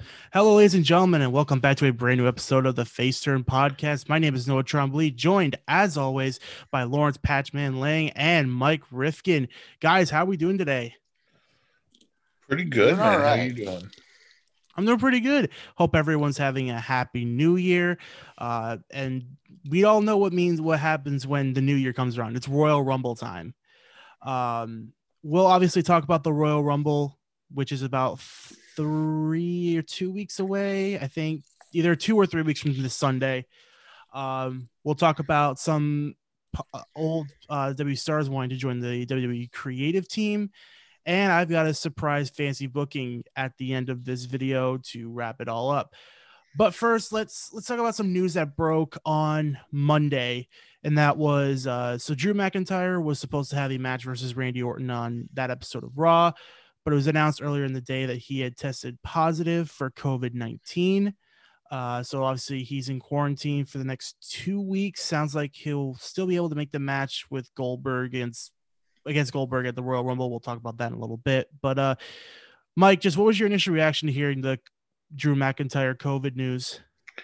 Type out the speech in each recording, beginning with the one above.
Hello, ladies and gentlemen, and welcome back to a brand new episode of the Face Turn Podcast. My name is Noah Trombley, joined as always by Lawrence Patchman Lang and Mike Rifkin. Guys, how are we doing today? Pretty good, Doing all man. How right. you doing? I'm doing pretty good. Hope everyone's having a happy new year. And we all know what happens when the new year comes around. It's Royal Rumble time. We'll obviously talk about the Royal Rumble, which is about 3 or 2 weeks away. I think either 2 or 3 weeks from this Sunday. We'll talk about some old W stars wanting to join the WWE creative team. And I've got a surprise fancy booking at the end of this video to wrap it all up. But first, let's talk about some news that broke on Monday, and that was so Drew McIntyre was supposed to have a match versus Randy Orton on that episode of Raw, but it was announced earlier in the day that he had tested positive for COVID-19. So obviously he's in quarantine for the next 2 weeks. Sounds like he'll still be able to make the match with Goldberg against Goldberg at the Royal Rumble. We'll talk about that in a little bit. But Mike, just what was your initial reaction to hearing the Drew McIntyre COVID news?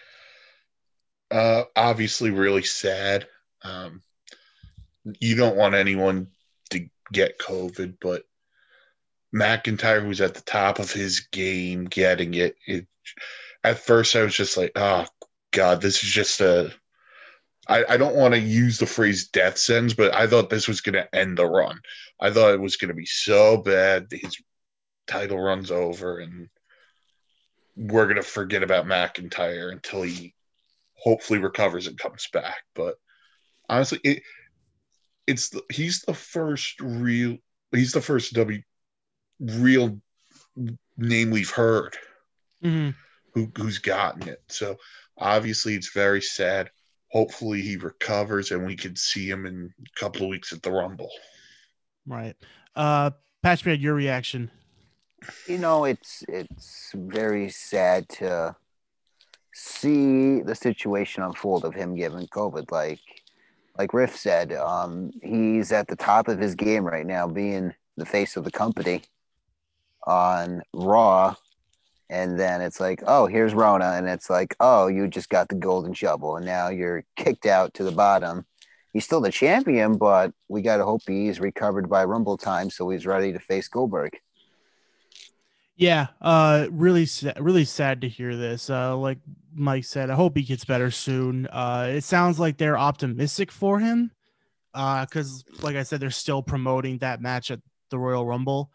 Obviously, really sad. You don't want anyone to get COVID, but McIntyre, who's at the top of his game, getting it. At first, I was just like, "Oh God, this is just a." I don't want to use the phrase "death sentence," but I thought this was going to end the run. I thought it was going to be so bad. His title runs over, and we're going to forget about McIntyre until he hopefully recovers and comes back. But honestly, he's the first real name we've heard who's gotten it. So obviously it's very sad. Hopefully he recovers and we can see him in a couple of weeks at the Rumble. Right. Patchman, your reaction? It's very sad to see the situation unfold of him getting COVID. Like Riff said, he's at the top of his game right now, being the face of the company on Raw. And then it's like, oh, here's Rona. And it's like, oh, you just got the golden shovel. And now you're kicked out to the bottom. He's still the champion, but we got to hope he's recovered by Rumble time so he's ready to face Goldberg. Yeah, really sad to hear this. Like Mike said, I hope he gets better soon. It sounds like they're optimistic for him. Because like I said, they're still promoting that match at the Royal Rumble.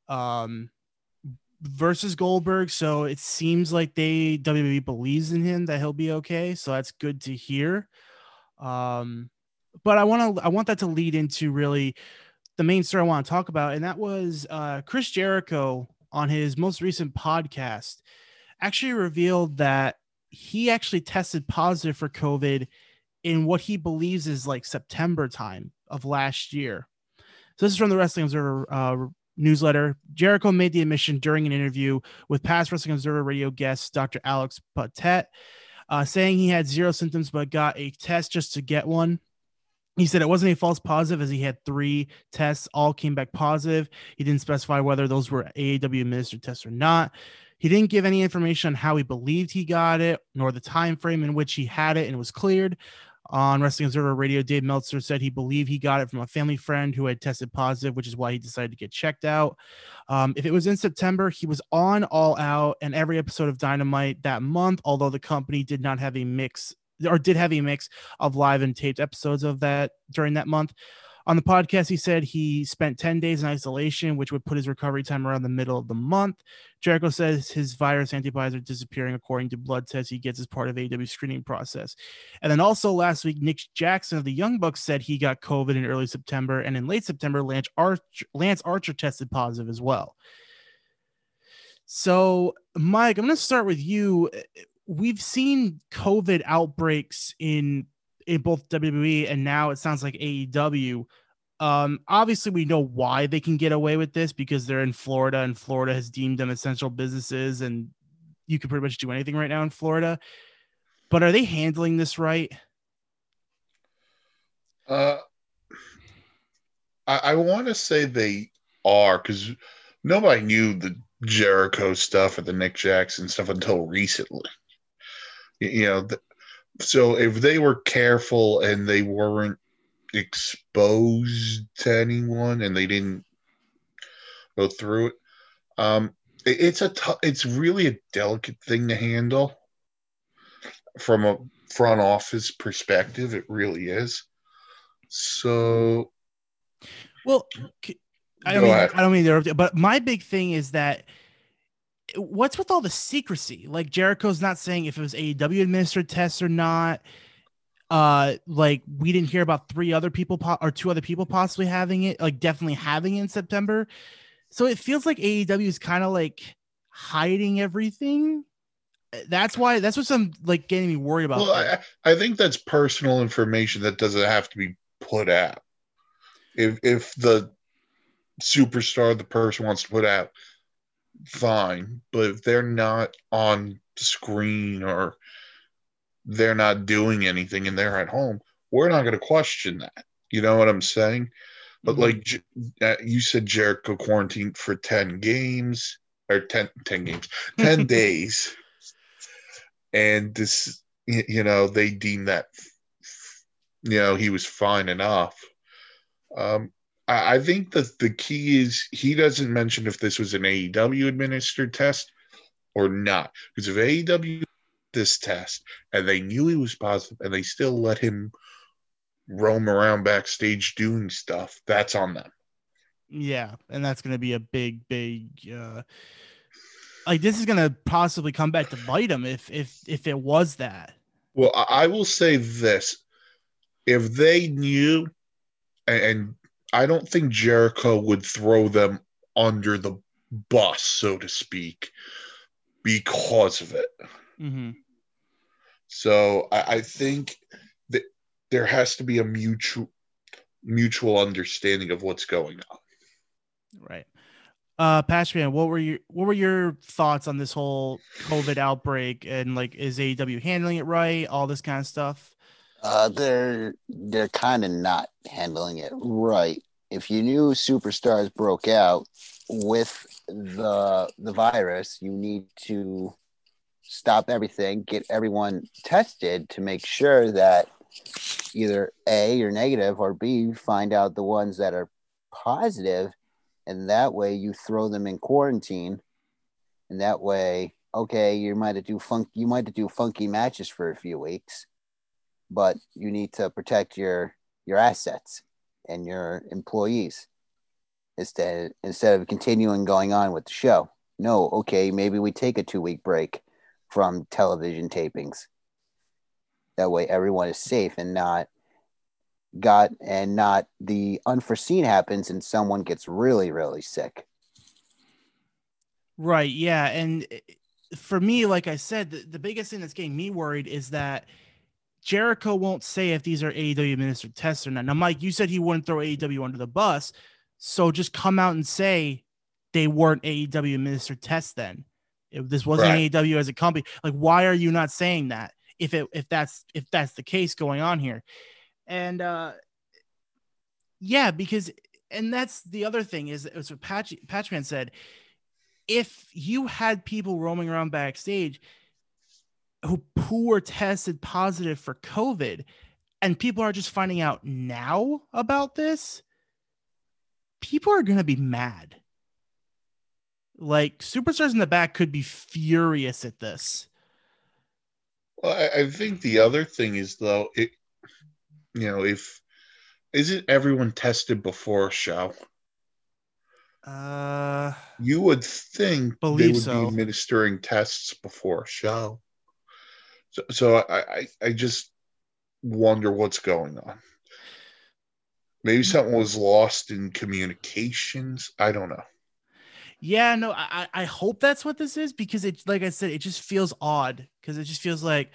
Versus Goldberg. So it seems like WWE believes in him that he'll be okay. So that's good to hear. But I want that to lead into really the main story I want to talk about, and that was Chris Jericho on his most recent podcast actually revealed that he actually tested positive for COVID in what he believes is like September time of last year. So this is from the Wrestling Observer newsletter. Jericho made the admission during an interview with past Wrestling Observer radio guest Dr. Alex Patet, saying he had zero symptoms but got a test just to get one. He said it wasn't a false positive as he had 3 tests, all came back positive. He didn't specify whether those were AAW administered tests or not. He didn't give any information on how he believed he got it, nor the time frame in which he had it and was cleared. On Wrestling Observer Radio, Dave Meltzer said he believed he got it from a family friend who had tested positive, which is why he decided to get checked out. If it was in September, he was on All Out and every episode of Dynamite that month, although the company did not have a mix of live and taped episodes of that during that month. On the podcast, he said he spent 10 days in isolation, which would put his recovery time around the middle of the month. Jericho says his virus antibodies are disappearing according to blood tests he gets as part of AW screening process. And then also last week, Nick Jackson of the Young Bucks said he got COVID in early September. And in late September, Lance Archer tested positive as well. So, Mike, I'm going to start with you. We've seen COVID outbreaks in both WWE and now it sounds like AEW. Obviously, we know why they can get away with this because they're in Florida and Florida has deemed them essential businesses and you can pretty much do anything right now in Florida. But are they handling this right? I want to say they are because nobody knew the Jericho stuff or the Nick Jackson stuff until recently. You know, so if they were careful and they weren't exposed to anyone and they didn't go through it, it's really a delicate thing to handle from a front office perspective. It really is. So, well, I go mean, ahead. I don't mean to interrupt you, but my big thing is that what's with all the secrecy? Like Jericho's not saying if it was AEW administered tests or not. Like we didn't hear about three other people or two other people possibly having it, like definitely having it in September. So it feels like AEW is kind of like hiding everything. That's what's I'm like getting me worried about. Well, I think that's personal information that doesn't have to be put out. If the superstar the person wants to put out, fine. But if they're not on the screen or they're not doing anything and they're at home, we're not going to question that. You know what I'm saying? But like you said, Jericho quarantined for 10 games or 10 games, 10 days. And this, they deem that, he was fine enough. I think that the key is he doesn't mention if this was an AEW administered test or not. Because if AEW this test and they knew he was positive and they still let him roam around backstage doing stuff, that's on them. Yeah, and that's going to be a big like this is going to possibly come back to bite him if it was that. Well, I will say this. If they knew, and I don't think Jericho would throw them under the bus, so to speak, because of it. Mm-hmm. So I think that there has to be a mutual understanding of what's going on. Right. Patchman, what were your thoughts on this whole COVID outbreak and like is AEW handling it right? All this kind of stuff. They're kind of not handling it right. If you knew superstars broke out with the virus, you need to stop everything, get everyone tested to make sure that either A, you're negative, or B, find out the ones that are positive, and that way you throw them in quarantine, and that way, okay, you might have to do funky matches for a few weeks, but you need to protect your assets and your employees instead of continuing going on with the show. No, okay, maybe we take a 2-week break from television tapings. That way everyone is safe and not the unforeseen happens and someone gets really, really sick. Right. Yeah. And for me, like I said, the biggest thing that's getting me worried is that Jericho won't say if these are AEW administered tests or not. Now, Mike, you said he wouldn't throw AEW under the bus. So just come out and say they weren't AEW administered tests then. If this wasn't right. AEW as a company, like why are you not saying that if that's the case going on here? And yeah, because and that's the other thing is what Patchman said. If you had people roaming around backstage who were tested positive for COVID and people are just finding out now about this, people are going to be mad. Like superstars in the back could be furious at this. Well, I think the other thing is though, if isn't everyone tested before a show? You would think they would be administering tests before a show. So I just wonder what's going on. Maybe something was lost in communications. I don't know. Yeah, no, I hope that's what this is because it, like I said, it just feels odd because it just feels like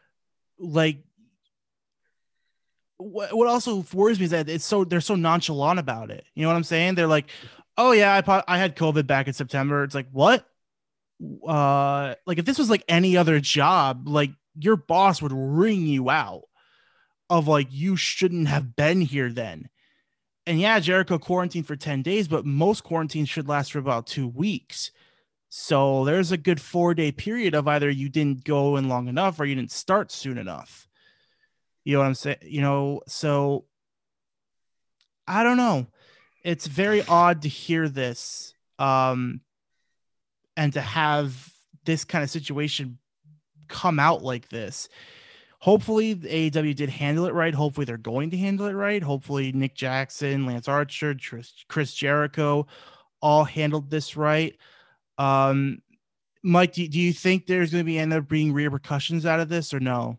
what also worries me is that they're so nonchalant about it. You know what I'm saying? They're like, oh yeah, I had COVID back in September. It's like, what? Like if this was like any other job, like your boss would ring you out of like, you shouldn't have been here then. And yeah, Jericho quarantined for 10 days, but most quarantines should last for about 2 weeks. So there's a good 4-day period of either you didn't go in long enough or you didn't start soon enough. You know what I'm saying? So I don't know. It's very odd to hear this, and to have this kind of situation come out like this. Hopefully, the AEW did handle it right. Hopefully, they're going to handle it right. Hopefully, Nick Jackson, Lance Archer, Chris Jericho all handled this right. Mike, do you think there's going to end up being repercussions out of this or no?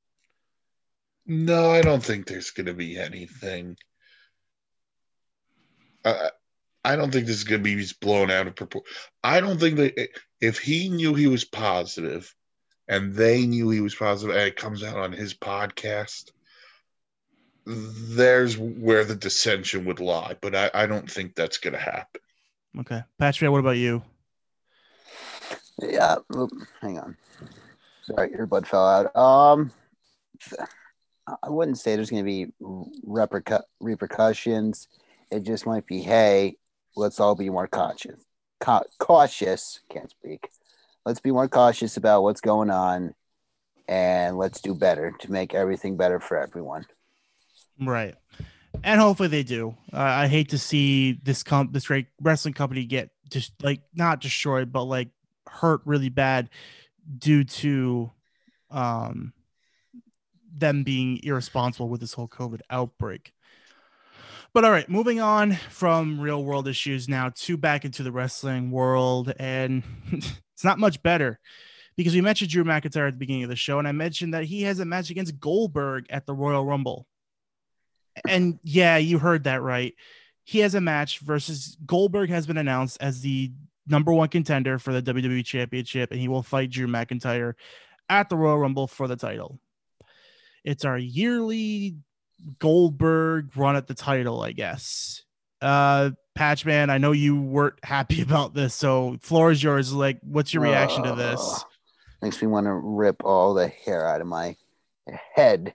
No, I don't think there's going to be anything. I don't think this is going to be blown out of proportion. I don't think that if he knew he was positive and they knew he was positive and it comes out on his podcast, there's where the dissension would lie. But I don't think that's going to happen. Okay. Patrick, what about you? Yeah. Hang on. Sorry, earbud fell out. I wouldn't say there's going to be repercussions. It just might be, hey, let's all be more cautious. Cautious. Can't speak. Let's be more cautious about what's going on, and let's do better to make everything better for everyone. Right. And hopefully they do. I hate to see this great wrestling company get just like not destroyed, but like hurt really bad due to them being irresponsible with this whole COVID outbreak. But all right, moving on from real world issues now to back into the wrestling world. And it's not much better because we mentioned Drew McIntyre at the beginning of the show. And I mentioned that he has a match against Goldberg at the Royal Rumble. And yeah, you heard that right. He has a match versus Goldberg has been announced as the number one contender for the WWE Championship. And he will fight Drew McIntyre at the Royal Rumble for the title. It's our yearly Goldberg run at the title, I guess. Patchman, I know you weren't happy about this, so floor is yours. Like, what's your reaction to this? Makes me want to rip all the hair out of my head.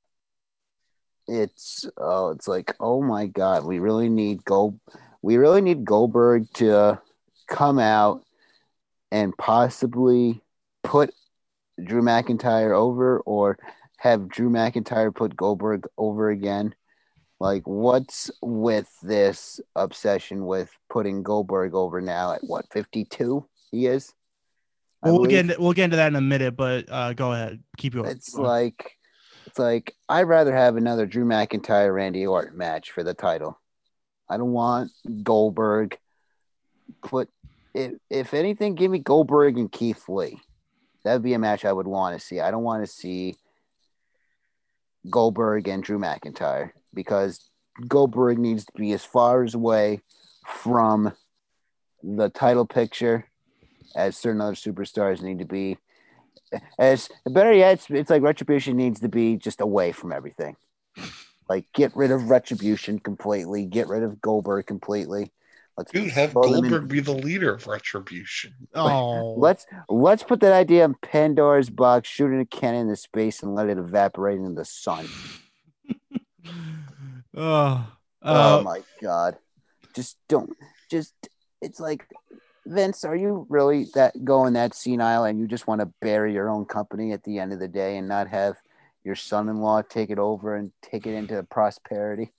It's like, oh my god, we really need Goldberg to come out and possibly put Drew McIntyre over, or have Drew McIntyre put Goldberg over again. Like, what's with this obsession with putting Goldberg over now at what, 52 he is? We'll get into that in a minute, but go ahead. Keep going. It's like I'd rather have another Drew McIntyre Randy Orton match for the title. I don't want Goldberg. If anything, give me Goldberg and Keith Lee. That'd be a match I would want to see. I don't want to see Goldberg and Drew McIntyre because Goldberg needs to be as far away from the title picture as certain other superstars need to be. As better yet, it's like Retribution needs to be just away from everything. Like, get rid of Retribution completely. Get rid of Goldberg completely. Dude, have Goldberg be the leader of Retribution. Oh, let's put that idea in Pandora's box, shoot it a cannon into space, and let it evaporate in the sun. Oh my god! Just don't. Just it's like, Vince, are you really going that senile, and you just want to bury your own company at the end of the day and not have your son-in-law take it over and take it into prosperity?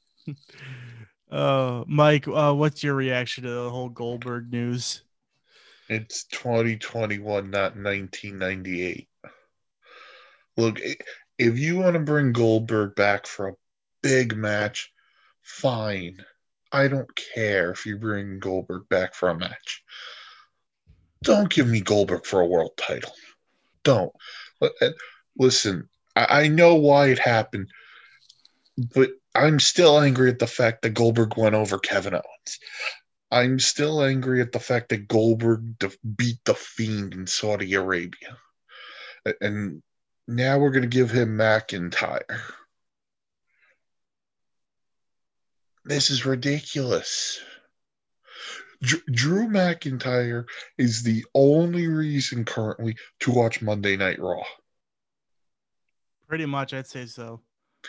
Mike, what's your reaction to the whole Goldberg news? It's 2021, not 1998. Look, if you want to bring Goldberg back for a big match, fine. I don't care if you bring Goldberg back for a match. Don't give me Goldberg for a world title. Don't. Listen, I know why it happened, but I'm still angry at the fact that Goldberg went over Kevin Owens. I'm still angry at the fact that Goldberg beat The Fiend in Saudi Arabia. And now we're going to give him McIntyre. This is ridiculous. Drew McIntyre is the only reason currently to watch Monday Night Raw. Pretty much, I'd say so.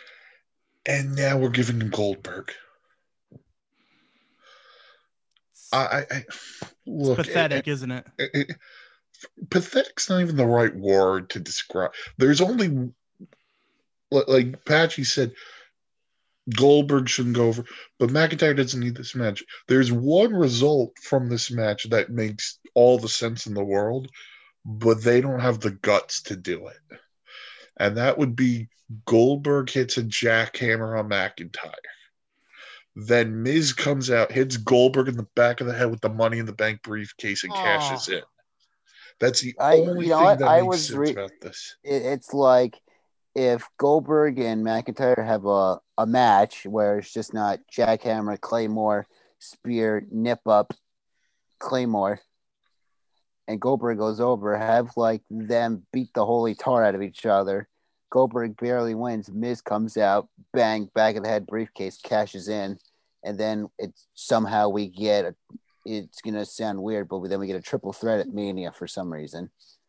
And now we're giving him Goldberg. I look. pathetic, isn't it? Pathetic's not even the right word to describe. There's only, like Patchy said, Goldberg shouldn't go over, but McIntyre doesn't need this match. There's one result from this match that makes all the sense in the world, but they don't have the guts to do it. And that would be Goldberg hits a jackhammer on McIntyre. Then Miz comes out, hits Goldberg in the back of the head with the Money in the Bank briefcase and cashes in. That's the only thing that makes sense about this. It's like if Goldberg and McIntyre have a match where it's just not jackhammer, Claymore, spear, nip up, Claymore, and Goldberg goes over, have like them beat the holy tar out of each other. Goldberg barely wins. Miz comes out, bang, back of the head briefcase, cashes in, and then it's somehow we get it's gonna sound weird, but then we get a triple threat at Mania for some reason.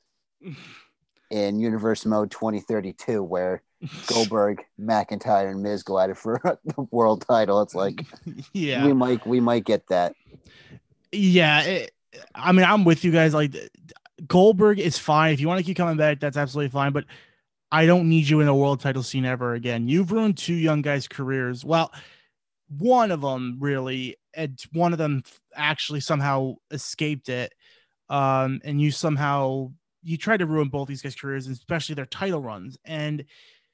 In Universe Mode 2032, where Goldberg, McIntyre, and Miz go at it for the world title. It's like, yeah, we might get that. Yeah, I mean, I'm with you guys. Like, Goldberg is fine if you want to keep coming back. That's absolutely fine. But I don't need you in a world title scene ever again. You've ruined two young guys' careers. Well, one of them really, and one of them actually somehow escaped it. And you tried to ruin both these guys' careers, especially their title runs. And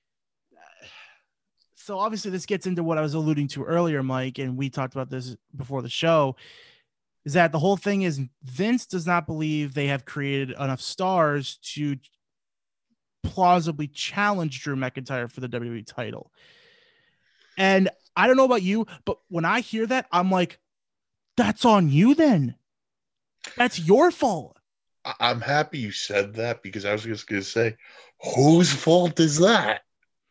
so obviously this gets into what I was alluding to earlier, Mike, and we talked about this before the show, is that the whole thing is Vince does not believe they have created enough stars to plausibly challenge Drew McIntyre for the WWE title. And I don't know about you, but when I hear that, I'm like, that's on you then. That's your fault. I'm happy you said that, because I was just going to say, whose fault is that?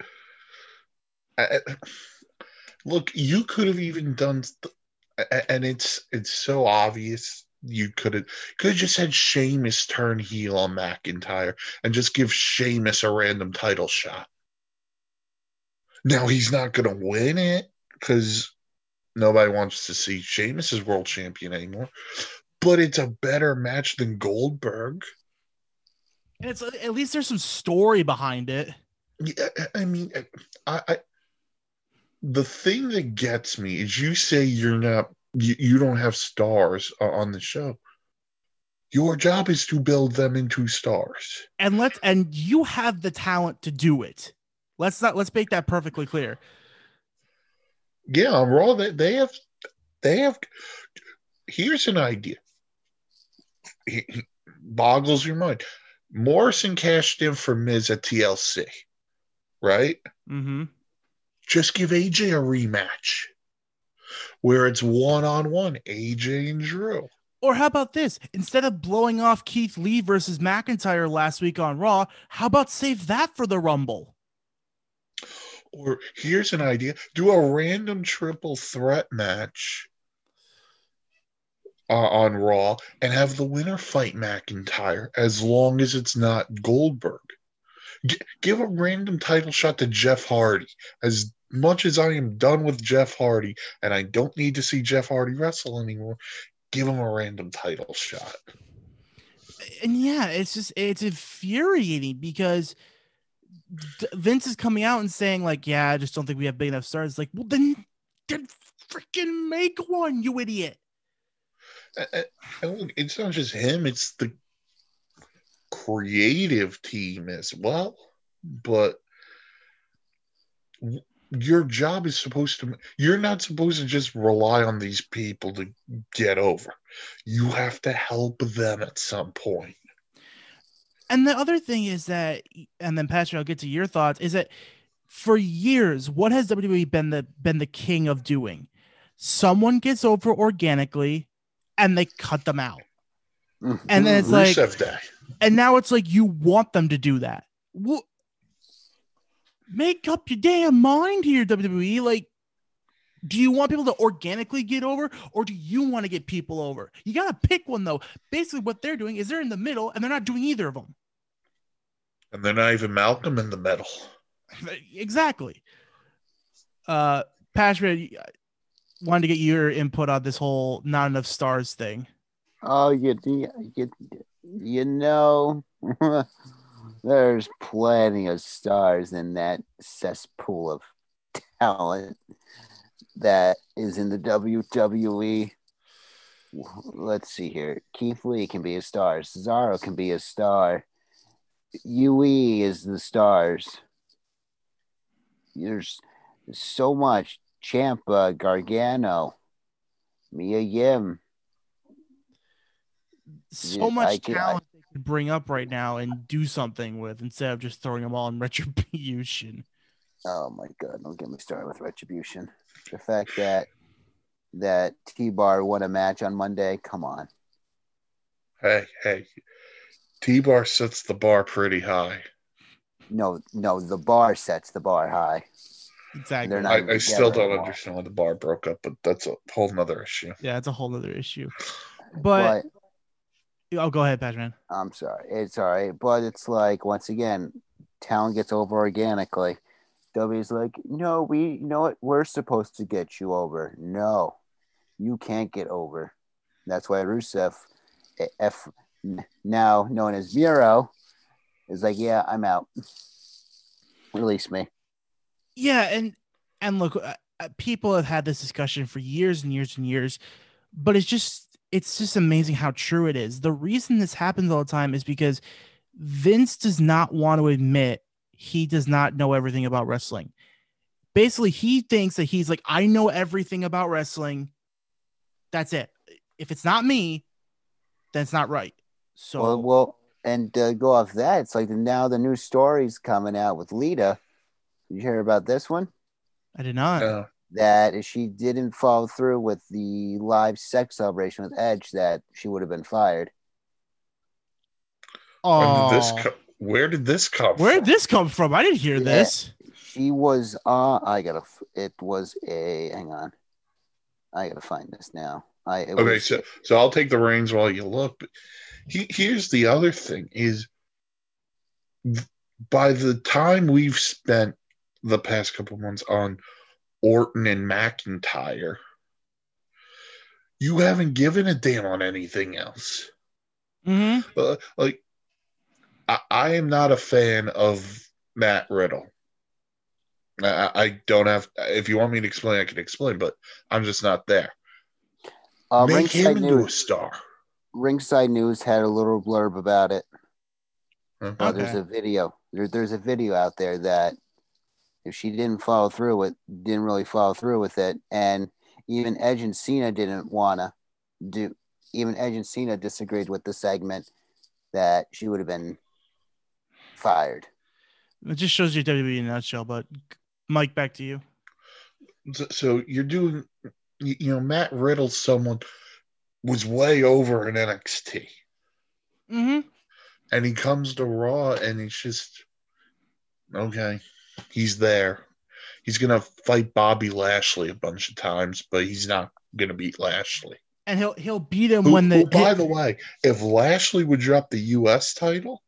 Look, you could have even done, and it's so obvious. You could have just had Sheamus turn heel on McIntyre and just give Sheamus a random title shot. Now he's not going to win it because nobody wants to see Sheamus as world champion anymore. But it's a better match than Goldberg. And it's at least there's some story behind it. Yeah, I mean, the thing that gets me is you say you don't have stars on the show. Your job is to build them into stars. And you have the talent to do it. Let's make that perfectly clear. Yeah, on Raw, they have. Here's an idea. It boggles your mind. Morrison cashed in for Miz at TLC, right? Mm-hmm. Just give AJ a rematch where it's one-on-one, AJ and Drew. Or how about this? Instead of blowing off Keith Lee versus McIntyre last week on Raw, how about save that for the Rumble? Or here's an idea. Do a random triple threat match on Raw and have the winner fight McIntyre, as long as it's not Goldberg. Give a random title shot to Jeff Hardy. As much as I am done with Jeff Hardy and I don't need to see Jeff Hardy wrestle anymore, give him a random title shot. And yeah, it's infuriating because Vince is coming out and saying like, yeah, I just don't think we have big enough stars. Like, well, then freaking make one, you idiot. And look, it's not just him, it's the creative team as well. But your job is you're not supposed to just rely on these people to get over. You have to help them at some point. And the other thing is that, and then Patrick, I'll get to your thoughts, is that for years, what has WWE been the king of doing? Someone gets over organically and they cut them out. And then it's like, and now it's like you want them to do that. Well, make up your damn mind here, WWE. Like, do you want people to organically get over, or do you want to get people over? You got to pick one, though. Basically, what they're doing is they're in the middle, and they're not doing either of them. And they're not even Malcolm in the middle. Exactly. Patrick, wanted to get your input on this whole not enough stars thing. Oh, you know, there's plenty of stars in that cesspool of talent that is in the WWE. Let's see here. Keith Lee can be a star. Cesaro can be a star. UE is the stars. There's so much. Ciampa, Gargano, Mia Yim. So much talent they could bring up right now and do something with instead of just throwing them all in Retribution. Oh my God! Don't get me started with Retribution. The fact that T-Bar won a match on Monday. Come on. Hey, T-Bar sets the bar pretty high. No, the bar sets the bar high. Exactly. I still don't understand why the bar broke up, but that's a whole nother issue. Yeah, it's a whole nother issue. But oh, go ahead, Patrick. I'm sorry. It's all right. But it's like, once again, talent gets over organically. W's like, no, you know what? We're supposed to get you over. No, you can't get over. That's why Rusev, now known as Miro, is like, yeah, I'm out. Release me. Yeah, and look, people have had this discussion for years and years and years, but it's just amazing how true it is. The reason this happens all the time is because Vince does not want to admit he does not know everything about wrestling. Basically, he thinks that he's like, I know everything about wrestling. That's it. If it's not me, then it's not right. So well, and go off that, it's like now the new story's coming out with Lita. Did you hear about this one? I did not. That she didn't follow through with the live sex celebration with Edge, that she would have been fired. Oh, where did this come from? Where did this come from? I didn't hear this. She was hang on. I gotta find this now. So I'll take the reins while you look. But here's the other thing is, by the time we've spent the past couple months on Orton and McIntyre, you haven't given a damn on anything else. Mm-hmm. I am not a fan of Matt Riddle. I don't have. If you want me to explain, I can explain, but I'm just not there. Make him into a star. Ringside News had a little blurb about it. Okay. There's a video. There's a video out there that if she didn't really follow through with it, and even Edge and Cena didn't wanna do. Even Edge and Cena disagreed with the segment, that she would have been fired. It just shows you WWE in a nutshell. But Mike, back to you. So you're doing, Matt Riddle, someone was way over in NXT. Mm-hmm. And he comes to Raw and he's just, okay, he's there. He's going to fight Bobby Lashley a bunch of times, but he's not going to beat Lashley. And he'll beat him by the way, if Lashley would drop the U.S. title,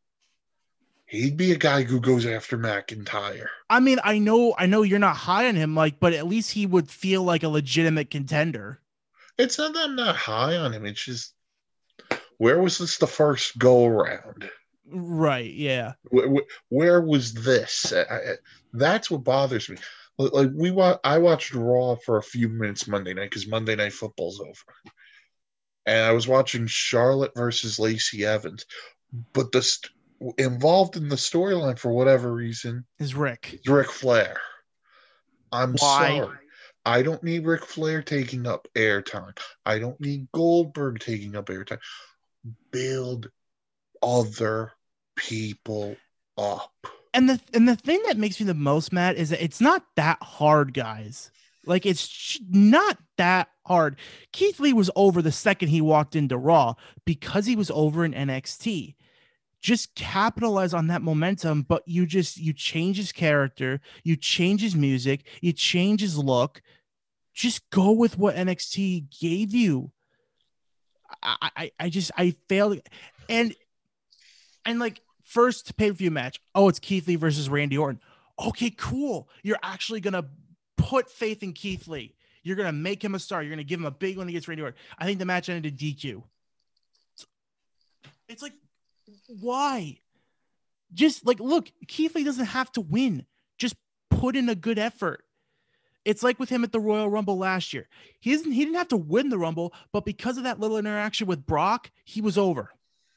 he'd be a guy who goes after McIntyre. I mean, I know you're not high on him, Mike, but at least he would feel like a legitimate contender. It's not that I'm not high on him. It's just, where was this the first go around? Right, yeah. Where was this? That's what bothers me. I watched Raw for a few minutes Monday night because Monday Night Football's over. And I was watching Charlotte versus Lacey Evans. But involved in the storyline for whatever reason is Ric Flair. I'm sorry. I don't need Ric Flair taking up airtime. I don't need Goldberg taking up airtime. Build other people up. And the thing that makes me the most mad is that it's not that hard, guys. Like, it's not that hard. Keith Lee was over the second he walked into Raw because he was over in NXT. Just capitalize on that momentum, but you change his character, you change his music, you change his look. Just go with what NXT gave you. I failed. And like, first pay-per-view match, oh, it's Keith Lee versus Randy Orton. Okay, cool. You're actually going to put faith in Keith Lee. You're going to make him a star. You're going to give him a big one against Randy Orton. I think the match ended DQ. It's like, why? Just like, look, Keith Lee doesn't have to win. Just put in a good effort. It's like with him at the Royal Rumble last year. He didn't have to win the Rumble, but because of that little interaction with Brock, he was over.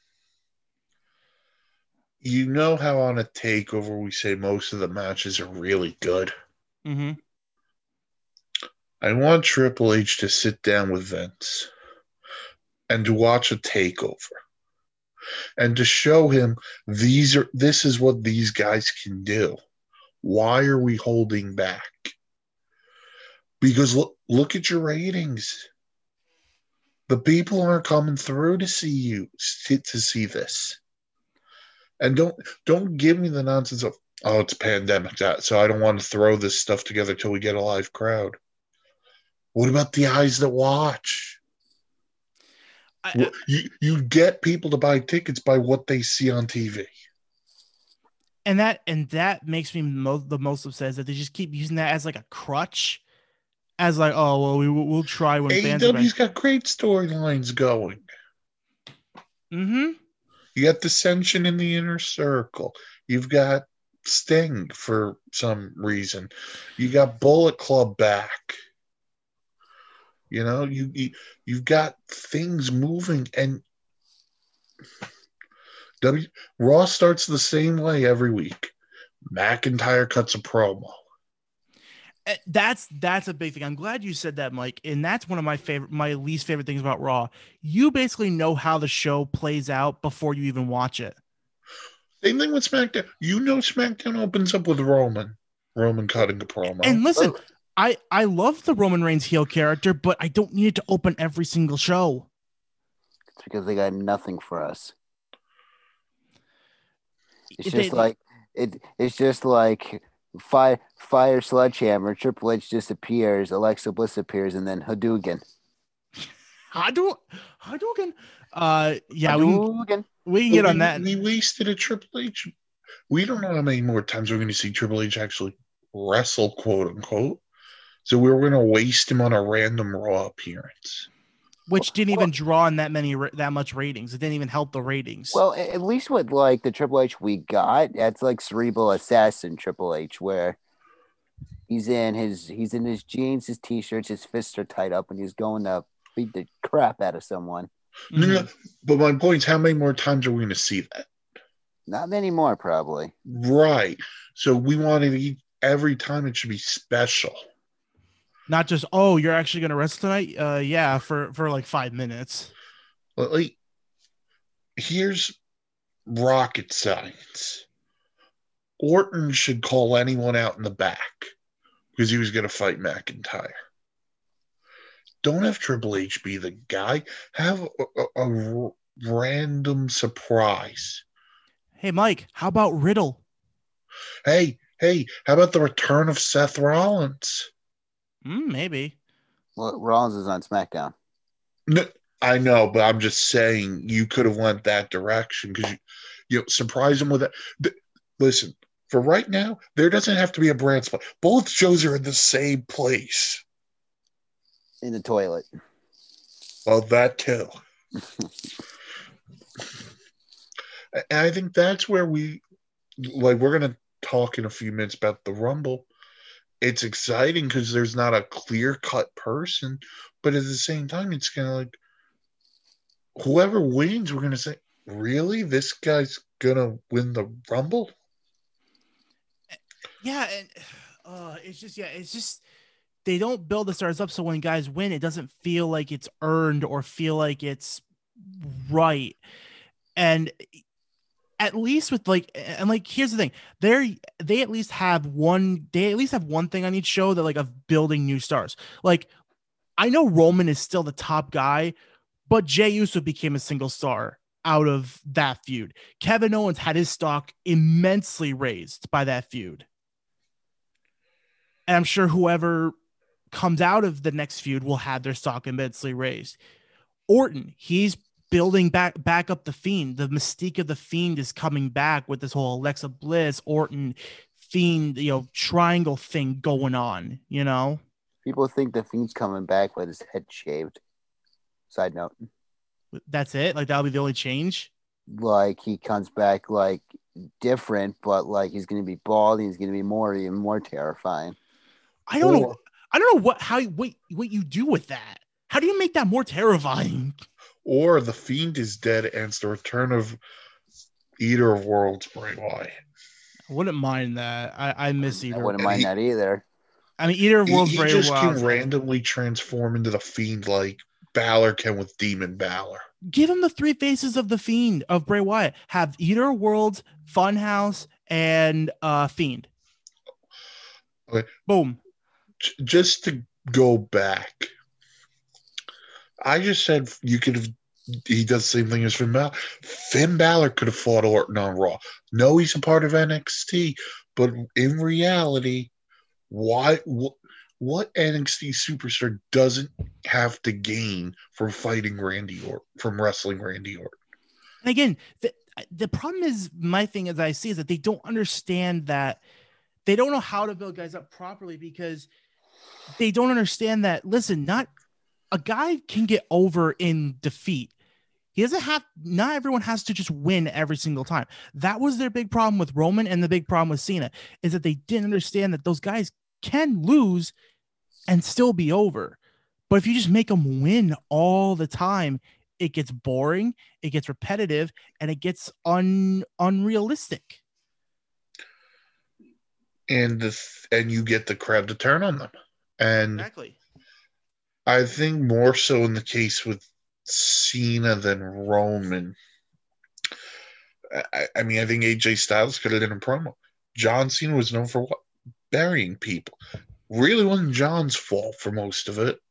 You know how on a takeover we say most of the matches are really good? Mm-hmm. I want Triple H to sit down with Vince and to watch a takeover and to show him this is what these guys can do. Why are we holding back? Because look at your ratings. The people aren't coming through to see this. And don't give me the nonsense of, oh, it's a pandemic, so I don't want to throw this stuff together till we get a live crowd. What about the eyes that watch? You get people to buy tickets by what they see on TV. And that makes me the most upset is that they just keep using that as like a crutch. As like, oh, well, we'll try when fans are back. AEW's got great storylines going. Mm-hmm. You got Dissension in the Inner Circle. You've got Sting for some reason. You got Bullet Club back. You know, you've got things moving, and Raw starts the same way every week. McIntyre cuts a promo. That's a big thing. I'm glad you said that, Mike. And that's one of my least favorite things about Raw. You basically know how the show plays out before you even watch it. Same thing with SmackDown. You know, SmackDown opens up with Roman cutting a promo. And listen, I love the Roman Reigns heel character, but I don't need it to open every single show. It's because they got nothing for us. It's just like fire sledgehammer, Triple H disappears, Alexa Bliss appears, and then Hadouken. Hadouken. Yeah, Hadouken. We can get on that. We wasted a Triple H. We don't know how many more times we're going to see Triple H actually wrestle, quote unquote. So we were going to waste him on a random Raw appearance, which didn't even draw in that much ratings. It didn't even help the ratings. Well, at least with like the Triple H we got, that's like cerebral assassin Triple H, where he's in his jeans, his t-shirts, his fists are tied up, and he's going to beat the crap out of someone. Mm-hmm. No, but my point is, how many more times are we going to see that? Not many more, probably. Right. So we want to every time it should be special. Not just, oh, you're actually going to wrestle tonight? Yeah, for like 5 minutes. Well, like, here's rocket science. Orton should call anyone out in the back because he was going to fight McIntyre. Don't have Triple H be the guy. Have a random surprise. Hey, Mike, how about Riddle? Hey, how about the return of Seth Rollins? Maybe. Well, Rollins is on SmackDown. No, I know, but I'm just saying you could have went that direction because you surprise him with that. Listen, for right now, there doesn't have to be a brand split. Both shows are in the same place. In the toilet. Well, that too. And I think that's where we're going to talk in a few minutes about the Rumble. It's exciting because there's not a clear-cut person, but at the same time, it's kind of like whoever wins, we're going to say, really? This guy's going to win the Rumble? Yeah, and it's just they don't build the stars up so when guys win, it doesn't feel like it's earned or feel like it's right. And at least with here's the thing, they at least have one thing on each show that like of building new stars. Like I know Roman is still the top guy, but Jey Uso became a single star out of that feud. Kevin Owens had his stock immensely raised by that feud. And I'm sure whoever comes out of the next feud will have their stock immensely raised. Orton, he's building back up the Fiend. The mystique of the Fiend is coming back with this whole Alexa Bliss, Orton, Fiend, triangle thing going on, Feels People think the Fiend's coming back with his head shaved. Side note. That's it? Like, that'll be the only change? Like, he comes back, like, different, but, like, he's going to be bald. He's going to be even more terrifying. I don't know. I don't know what you do with that. How do you make that more terrifying? Or the Fiend is dead and it's the return of Eater of Worlds, Bray Wyatt. I wouldn't mind that. I miss Eater. I wouldn't mind that either. I mean, Eater of Worlds, Bray Wyatt. He just can randomly transform into the Fiend like Balor can with Demon Balor. Give him the 3 faces of the Fiend, of Bray Wyatt. Have Eater of Worlds, Funhouse, and Fiend. Okay. Boom. Just to go back, I just said you could have. He does the same thing as Finn Balor. Finn Balor could have fought Orton on Raw. No, he's a part of NXT, but in reality, what NXT superstar doesn't have to gain from fighting Randy Orton, from wrestling Randy Orton? And again, the problem is, my thing as I see is that they don't understand that. They don't know how to build guys up properly because they don't understand that, listen, not a guy can get over in defeat. He doesn't have, not everyone has to just win every single time. That was their big problem with Roman, and the big problem with Cena is that they didn't understand that those guys can lose and still be over. But if you just make them win all the time, it gets boring, it gets repetitive, and it gets unrealistic. And you get the crowd to turn on them. And exactly. I think more so in the case with Cena than Roman. I mean, I think AJ Styles could have done a promo. John Cena was known for what? Burying people. Really wasn't John's fault for most of it.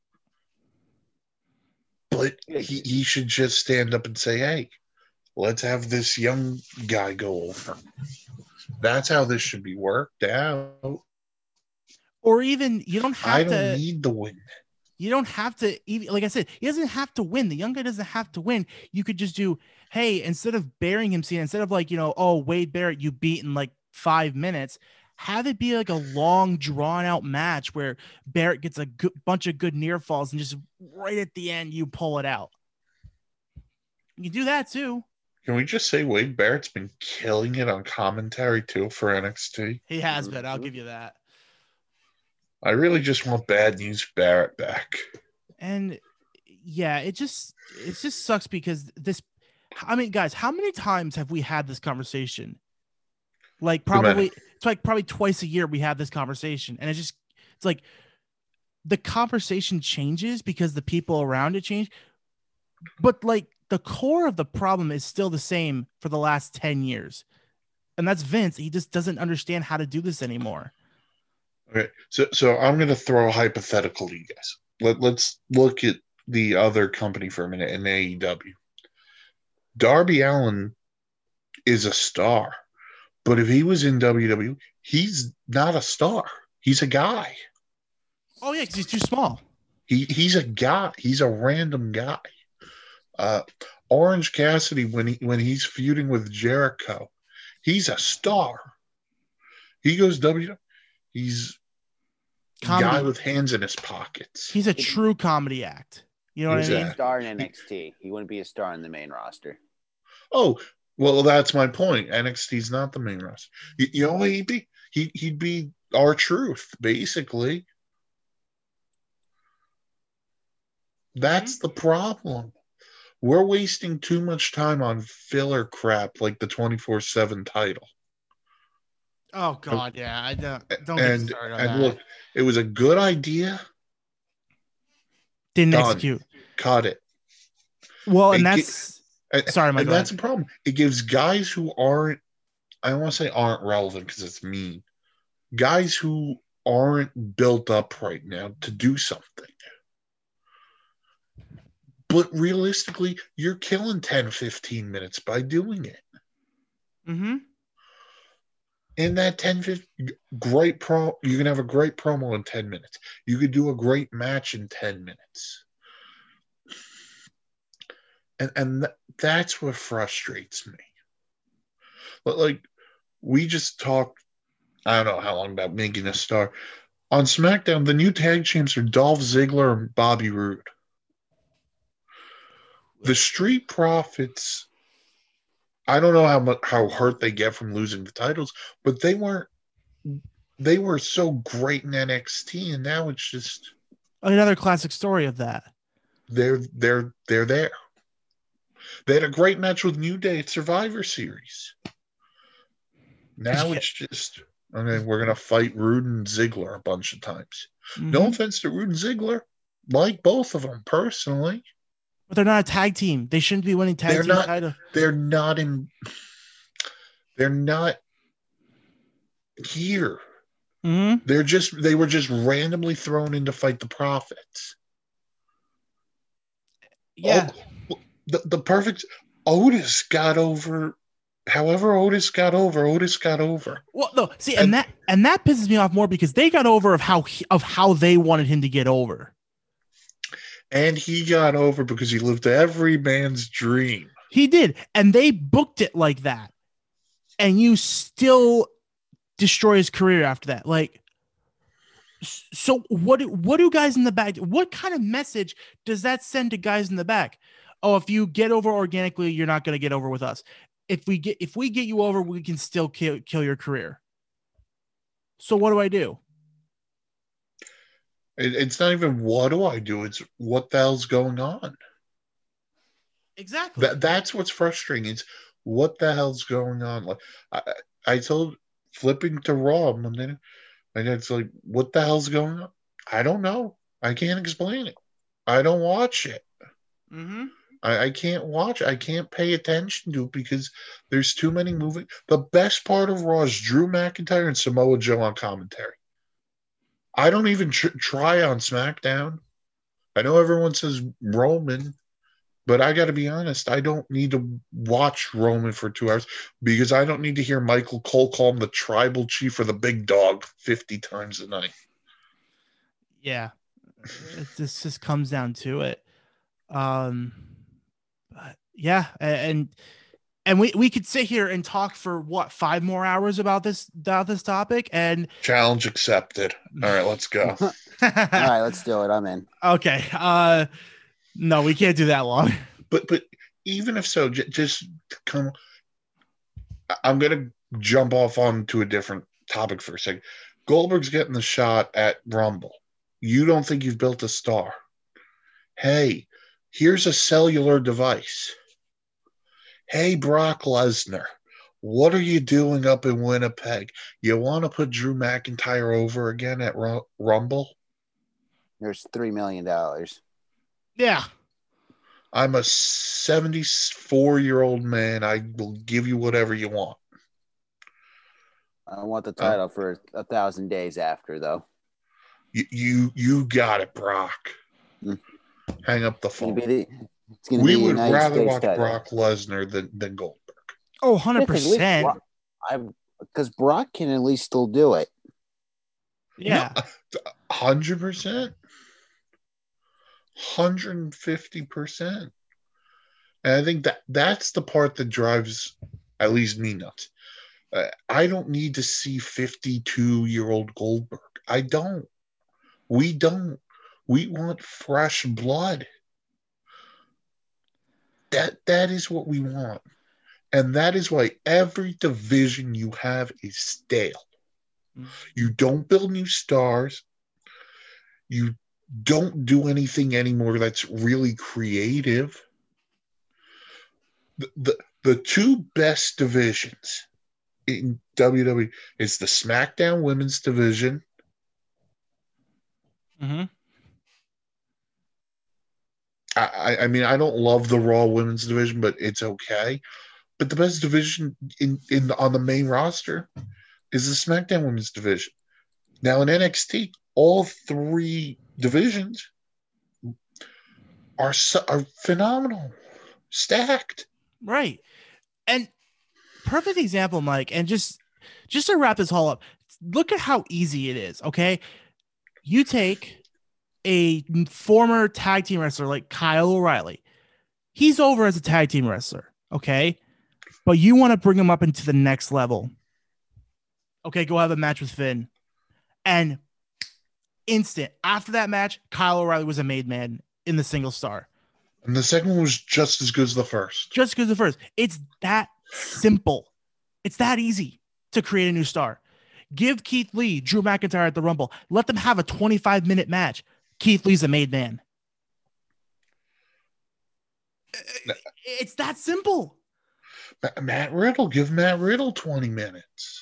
But he should just stand up and say, hey, let's have this young guy go over. That's how this should be worked out. Or even, you don't have to. I don't need the win. You don't have to, even, like I said, he doesn't have to win. The young guy doesn't have to win. You could just do, hey, instead of burying him, instead of like, oh, Wade Barrett, you beat in like 5 minutes, have it be like a long, drawn out match where Barrett gets a bunch of good near falls and just right at the end, you pull it out. You can do that too. Can we just say Wade Barrett's been killing it on commentary too for NXT? He has been. I'll give you that. I really just want Bad News Barrett back. And yeah, it just sucks because this, I mean, guys, how many times have we had this conversation? Like probably twice a year we have this conversation, and it's like the conversation changes because the people around it change. But like the core of the problem is still the same for the last 10 years. And that's Vince. He just doesn't understand how to do this anymore. Okay, so I'm going to throw a hypothetical to you guys. Let's look at the other company for a minute in AEW. Darby Allin is a star, but if he was in WWE, he's not a star. He's a guy. Oh yeah, because he's too small. He's a guy. He's a random guy. Orange Cassidy, when he's feuding with Jericho, he's a star. He goes WWE. He's a guy with hands in his pockets. He's a true comedy act. You know what I mean? He's a star in NXT. He wouldn't be a star in the main roster. Oh, well, that's my point. NXT's not the main roster. You know what he'd be? He'd be R-Truth, basically. That's the problem. We're wasting too much time on filler crap like the 24/7 title. Oh God, yeah. I don't get started on and that. Look, it was a good idea. Didn't execute. Cut it. Well, and that's sorry, Mike. And that's a problem. It gives guys who aren't, I don't want to say aren't relevant because it's mean. Guys who aren't built up right now to do something. But realistically, you're killing 10, 15 minutes by doing it. Mm-hmm. In that 10, 15, you can have a great promo in 10 minutes. You could do a great match in 10 minutes. And that's what frustrates me. But like, we just talked, I don't know how long, about making a star. On SmackDown, the new tag champs are Dolph Ziggler and Bobby Roode. The Street Profits, I don't know how hurt they get from losing the titles, but they were so great in NXT, and now it's just Another classic story of that. They're there. They had a great match with New Day at Survivor Series. Now it's just, we're going to fight Rude and Ziggler a bunch of times. Mm-hmm. No offense to Rude and Ziggler. Like both of them, personally. But they're not a tag team. They shouldn't be winning tag team title. They're not here. Mm-hmm. They were just randomly thrown in to fight the Profits. Yeah. The perfect Otis got over. However, Otis got over. Well, no, see, and that pisses me off more because they got over of how they wanted him to get over. And he got over because he lived every man's dream. He did, and they booked it like that. And you still destroy his career after that. Like, so what do guys in the back? What kind of message does that send to guys in the back? Oh, if you get over organically, you're not going to get over with us. If we get you over, we can still kill your career. So what do I do? It's not even what do I do. It's what the hell's going on. Exactly. That's what's frustrating. It's what the hell's going on. Like I told flipping to Raw Monday, and it's like, what the hell's going on? I don't know. I can't explain it. I don't watch it. Mm-hmm. I can't watch. I can't pay attention to it because there's too many moving. The best part of Raw is Drew McIntyre and Samoa Joe on commentary. I don't even try on SmackDown. I know everyone says Roman, but I got to be honest. I don't need to watch Roman for 2 hours because I don't need to hear Michael Cole call him the tribal chief or the big dog 50 times a night. Yeah, this just comes down to it. But yeah, and we could sit here and talk for 5 more hours about this topic, and challenge accepted. All right, let's go. All right, let's do it. I'm in. Okay. No, we can't do that long. But even if so, just come. I'm gonna jump off onto a different topic for a second. Goldberg's getting the shot at Rumble. You don't think you've built a star? Hey, here's a cellular device. Hey, Brock Lesnar, what are you doing up in Winnipeg? You want to put Drew McIntyre over again at Rumble? There's $3 million. Yeah. I'm a 74-year-old man. I will give you whatever you want. I want the title for 1,000 days after, though. You got it, Brock. Hang up the phone. We would rather watch Brock Lesnar than Goldberg. Oh, 100%. Because Brock can at least still do it. Yeah. 100%. 150%. And I think that's the part that drives at least me nuts. I don't need to see 52-year-old Goldberg. I don't. We don't. We want fresh blood. That is what we want. And that is why every division you have is stale. You don't build new stars. You don't do anything anymore that's really creative. The two best divisions in WWE is the SmackDown Women's Division. Mm-hmm. I mean, I don't love the Raw Women's Division, but it's okay. But the best division on the main roster is the SmackDown Women's Division. Now in NXT, all 3 divisions are phenomenal, stacked. Right. And perfect example, Mike. And just to wrap this all up, look at how easy it is. Okay. You take a former tag team wrestler like Kyle O'Reilly. He's over as a tag team wrestler. Okay. But you want to bring him up into the next level. Okay. Go have a match with Finn. And instant. After that match, Kyle O'Reilly was a made man in the single star. And the second one was just as good as the first. Just because the first. It's that simple. It's that easy to create a new star. Give Keith Lee, Drew McIntyre at the Rumble. Let them have a 25-minute match. Keith Lee's a made man. It's that simple. Matt Riddle, give Matt Riddle 20 minutes.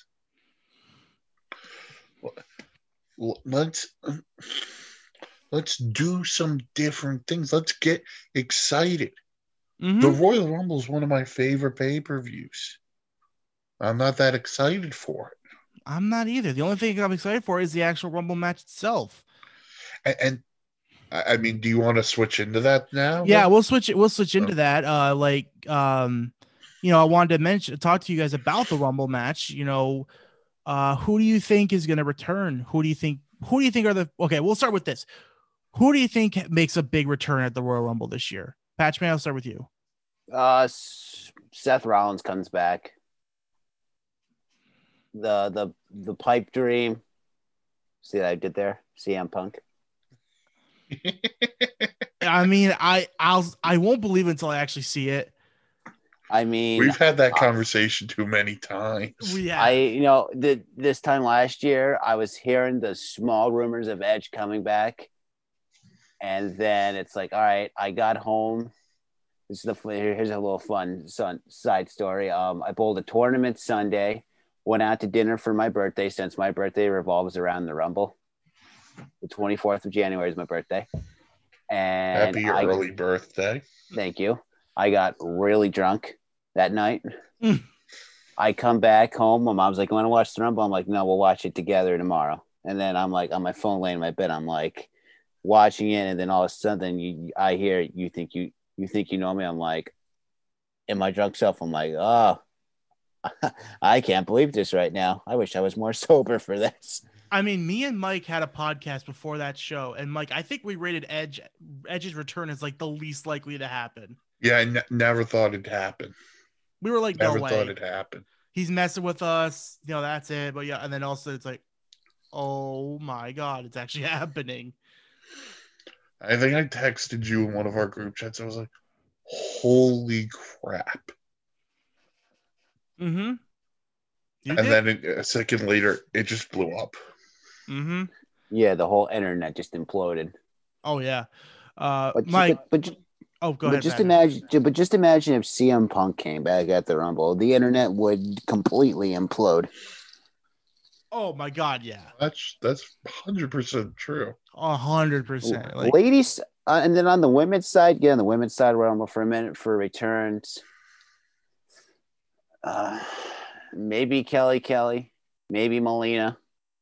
Let's do some different things. Let's get excited. Mm-hmm. The Royal Rumble is one of my favorite pay-per-views. I'm not that excited for it. I'm not either. The only thing I'm excited for is the actual Rumble match itself. And I mean, do you want to switch into that now? Yeah, we'll switch into that. I wanted to talk to you guys about the Rumble match. Who do you think is going to return? Who do you think are the, okay, we'll start with this. Who do you think makes a big return at the Royal Rumble this year? Patchman, I'll start with you. Seth Rollins comes back. The pipe dream. See what I did there? CM Punk. I mean, I won't believe it until I actually see it. I mean, we've had that conversation too many times. This time last year, I was hearing the small rumors of Edge coming back, and then it's like, all right, I got home. Here's a little fun side story. I bowled a tournament Sunday, went out to dinner for my birthday, since my birthday revolves around the Rumble. The 24th of January is my birthday. And happy early birthday. Thank you. I got really drunk that night. I come back home. My mom's like, "You want to watch the Rumble?" I'm like, "No, we'll watch it together tomorrow." And then I'm like on my phone laying in my bed. I'm like watching it, and then all of a sudden I hear, you think you know me? I'm like, in my drunk self, I'm like, oh, I can't believe this right now. I wish I was more sober for this. I mean, me and Mike had a podcast before that show, and Mike, I think we rated Edge's return as like the least likely to happen. Yeah, I never thought it'd happen. We were like, never no way. thought it'd happen. He's messing with us. That's it. But yeah, and then also it's like, oh my God, it's actually happening. I think I texted you in one of our group chats. I was like, holy crap. Mm-hmm. Then a second later, it just blew up. Mm-hmm. Yeah, the whole internet just imploded. Oh yeah. Go ahead. Just imagine if CM Punk came back at the Rumble, the internet would completely implode. Oh my God, yeah. That's 100% true. 100%. Ladies, and then on the women's side, on the women's side, Rumble for a minute for returns. Maybe Kelly, maybe Melina.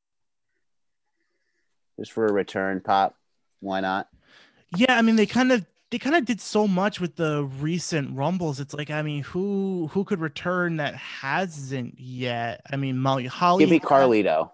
Just for a return pop. Why not? Yeah, I mean they kind of did so much with the recent Rumbles. It's like, I mean, who could return that hasn't yet? I mean, Holly. Give me Carlito.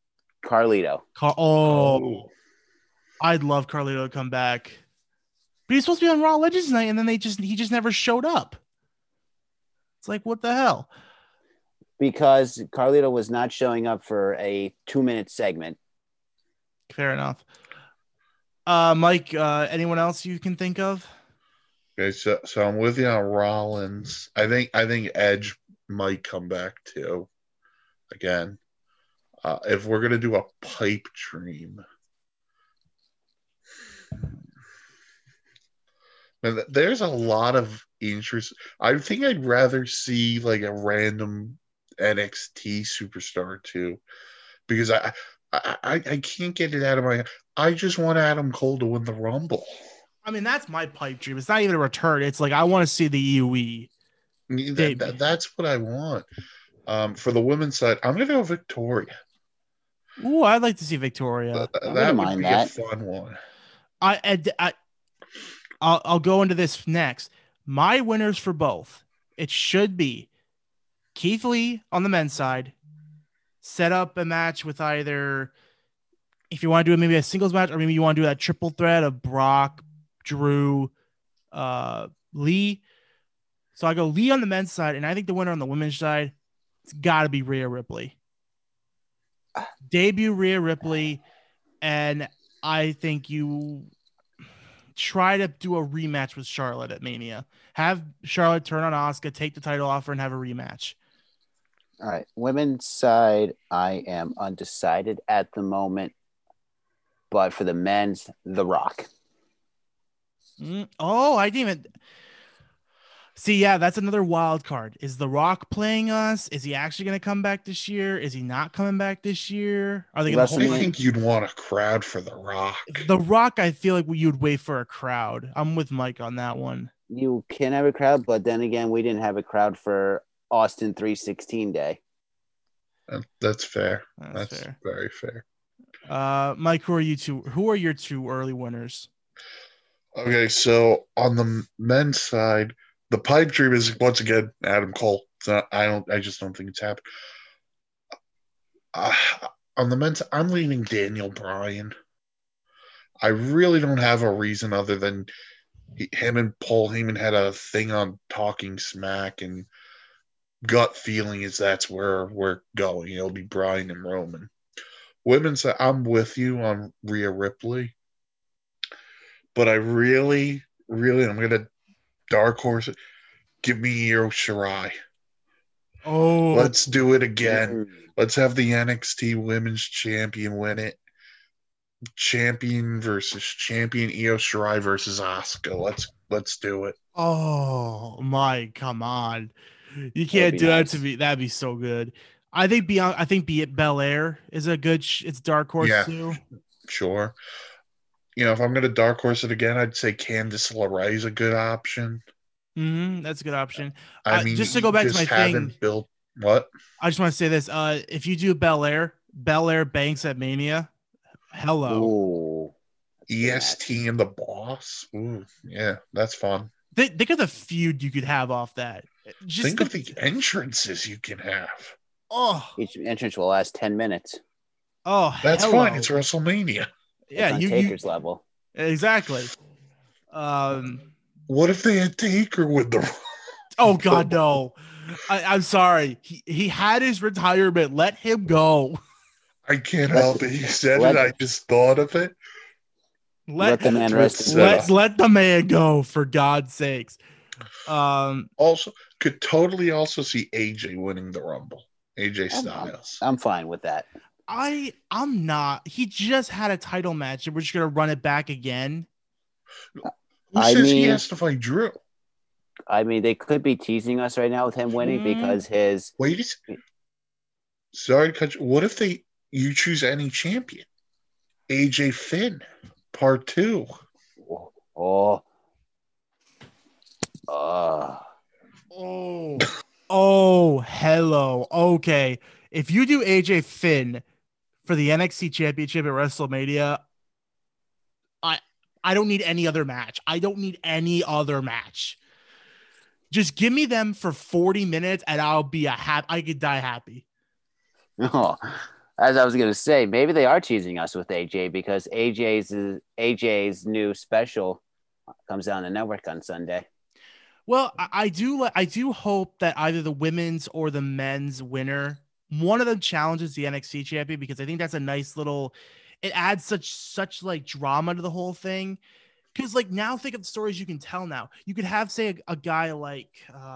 I'd love Carlito to come back. But he's supposed to be on Raw Legends Night, and then he just never showed up. It's like, what the hell? Because Carlito was not showing up for a 2-minute segment. Fair enough. Mike, anyone else you can think of? Okay, so I'm with you on Rollins. I think Edge might come back too. Again, if we're gonna do a pipe dream, and there's a lot of interest. I think I'd rather see like a random NXT superstar too, because I can't get it out of my head. I just want Adam Cole to win the Rumble. I mean, that's my pipe dream. It's not even a return. It's like, I want to see the EUE. That's what I want. For the women's side, I'm going to go Victoria. Ooh, I'd like to see Victoria. That would be a fun one. I'll go into this next. My winners for both. It should be Keith Lee on the men's side. Set up a match with either, if you want to do maybe a singles match, or maybe you want to do that triple threat of Brock, Drew, Lee. So I go Lee on the men's side, and I think the winner on the women's side, it's got to be Rhea Ripley. Debut Rhea Ripley, and I think you try to do a rematch with Charlotte at Mania. Have Charlotte turn on Asuka, take the title off her, and have a rematch. All right. Women's side, I am undecided at the moment. But for the men's, The Rock. Oh, I didn't even see. Yeah, that's another wild card. Is The Rock playing us? Is he actually going to come back this year? Is he not coming back this year? Are they going to hold I WrestleMania- on? think you'd want a crowd for The Rock. The Rock, I feel like you'd wait for a crowd. I'm with Mike on that one. You can have a crowd, but then again, we didn't have a crowd for Austin 316 Day. That's fair. That's fair. Very fair. Mike, who are your two early winners? Okay, so on the men's side, the pipe dream is once again Adam Cole. It's not, I just don't think it's happened. On the men's, I'm leaning Daniel Bryan. I really don't have a reason other than him and Paul Heyman had a thing on Talking Smack, and gut feeling is that's where we're going. It'll be Bryan and Roman. Women's, I'm with you on Rhea Ripley, but I really, I'm gonna dark horse it. Give me Io Shirai. Oh, Let's do it again. Let's have the NXT Women's Champion win it. Champion versus champion, Io Shirai versus Asuka. Let's do it. oh, Mike, come on. You That'd can't be do that nice. to me. That'd be so good. I think Belair is a good. It's dark horse Yeah. too. Sure. If I'm gonna dark horse it again, I'd say Candice LeRae is a good option. That's a good option. I mean, just to go back to my thing, built what? I just want to say this. If you do Belair Banks at Mania, hello. Ooh. EST and the Boss. Ooh, yeah, that's fun. Think of the feud you could have off that. Just think of the entrances you can have. Oh, Each entrance will last 10 minutes. oh, that's hello. fine. It's WrestleMania. Yeah, it's on Taker's level. Exactly. What if they had Taker with the? Oh God, no! I'm sorry. He had his retirement. Let him go. I can't help it. You said it. I just thought of it. Let the man rest. Let the man go, for God's sakes. Also, could totally also see AJ winning the Rumble. AJ Styles. I'm fine with that. I'm not. He just had a title match, and we're just gonna run it back again. Who says he has to fight Drew? I mean, they could be teasing us right now with him winning because his. Wait a second. Sorry to cut you. What if you choose any champion? AJ Finn, part 2. Oh, hello. Okay. If you do AJ Finn for the NXT Championship at WrestleMania, I don't need any other match. I don't need any other match. Just give me them for 40 minutes and I'll be I could die happy. Oh, as I was going to say, maybe they are teasing us with AJ because AJ's new special comes down the network on Sunday. Well, I do hope that either the women's or the men's winner, one of them challenges the NXT champion, because I think that's a nice little, it adds such like drama to the whole thing. Because like now think of the stories you can tell now. You could have, say, a guy like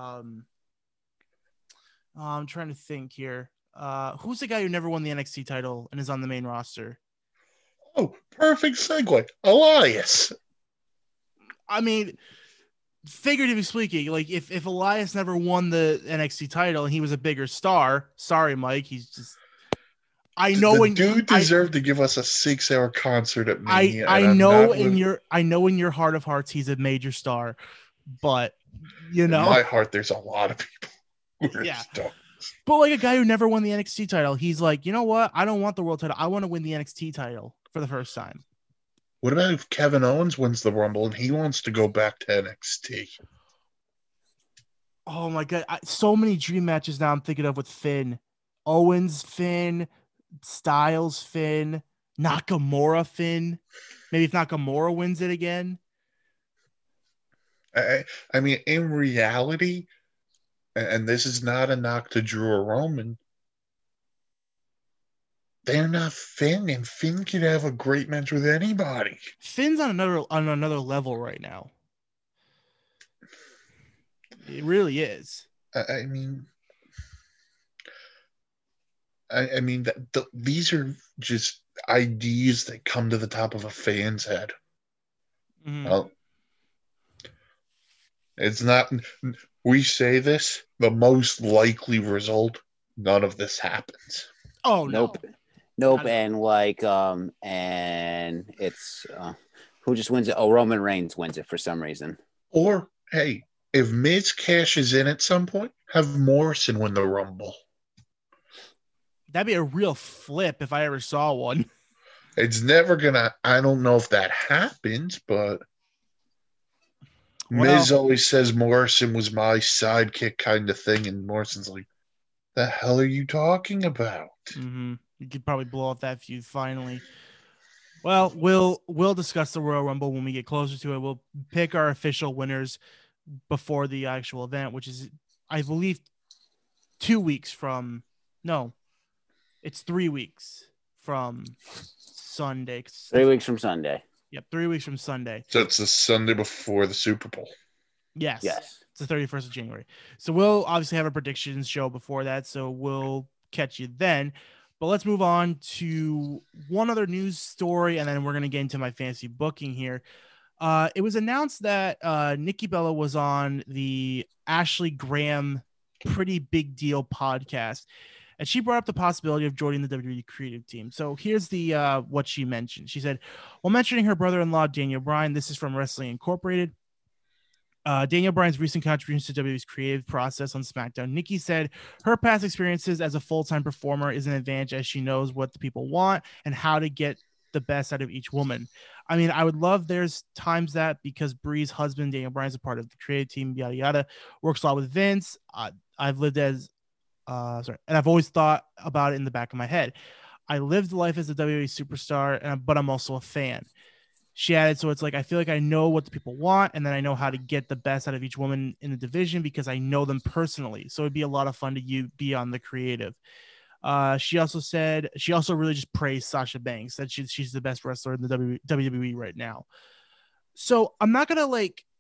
I'm trying to think here. Who's the guy who never won the NXT title and is on the main roster? Oh, perfect segue. Elias. I mean, figuratively speaking, like if Elias never won the NXT title and he was a bigger star, sorry, Mike, he's just. I know the dude deserved to give us a 6-hour concert at Mania. I know in your heart of hearts he's a major star, but in my heart there's a lot of people. Yeah. But like a guy who never won the NXT title, he's like, you know what? I don't want the world title. I want to win the NXT title for the first time. What about if Kevin Owens wins the Rumble and he wants to go back to NXT? Oh my God. So many dream matches now I'm thinking of with Finn. Owens, Finn, Styles, Finn, Nakamura, Finn. Maybe if Nakamura wins it again. I mean, in reality, and this is not a knock to Drew or Roman, they're not Finn, and Finn could have a great match with anybody. Finn's on another level right now. It really is. I mean, these are just ideas that come to the top of a fan's head. Mhm. Well, it's not. We say this, the most likely result. None of this happens. Oh Nope. no. Nope. Not- And it's who just wins it? Oh, Roman Reigns wins it for some reason. Or hey, if Miz cashes in at some point, have Morrison win the Rumble. That'd be a real flip if I ever saw one. It's never gonna. I don't know if that happens, but Well- Miz always says Morrison was my sidekick kind of thing, and Morrison's like, "The hell are you talking about?" Mm-hmm. You could probably blow up that feud finally. Well, we'll discuss the Royal Rumble when we get closer to it. We'll pick our official winners before the actual event, which is, I believe, 2 weeks from. No, it's 3 weeks from Sunday. 3 weeks from Sunday. Yep, 3 weeks from Sunday. So it's the Sunday before the Super Bowl. Yes. Yes. It's the 31st of January. So we'll obviously have a predictions show before that. So we'll catch you then. But let's move on to one other news story, and then we're going to get into my fantasy booking here. It was announced that Nikki Bella was on the Ashley Graham Pretty Big Deal podcast, and she brought up the possibility of joining the WWE creative team. So here's the what she mentioned. She said, while mentioning her brother-in-law, Daniel Bryan, this is from Wrestling Incorporated. Daniel Bryan's recent contributions to WWE's creative process on SmackDown. Nikki said her past experiences as a full-time performer is an advantage as she knows what the people want and how to get the best out of each woman. I mean, I would love there's times that because Brie's husband, Daniel Bryan's a part of the creative team, yada, yada, works a lot with Vince. I've lived as, and I've always thought about it in the back of my head. I lived life as a WWE superstar, but I'm also a fan. She added, so it's like, I feel like I know what the people want, and then I know how to get the best out of each woman in the division because I know them personally. So it'd be a lot of fun to be on the creative. She also said, she also really just praised Sasha Banks, that she's the best wrestler in the WWE right now. So I'm not going to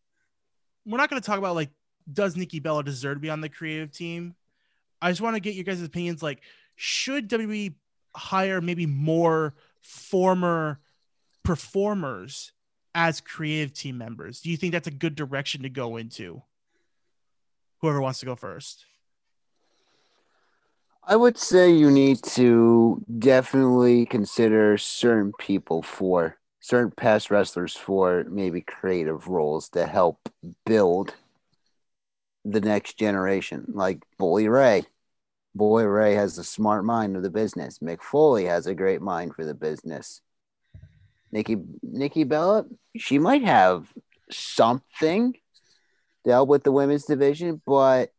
we're not going to talk about does Nikki Bella deserve to be on the creative team? I just want to get your guys' opinions. Should WWE hire maybe more former performers as creative team members? Do you think that's a good direction to go into? Whoever wants to go first. I would say you need to definitely consider certain people for certain past wrestlers for maybe creative roles to help build the next generation. Like Bully Ray. Bully Ray has a smart mind of the business. Mick Foley has a great mind for the business. Nikki Bella, she might have something to help with the women's division, but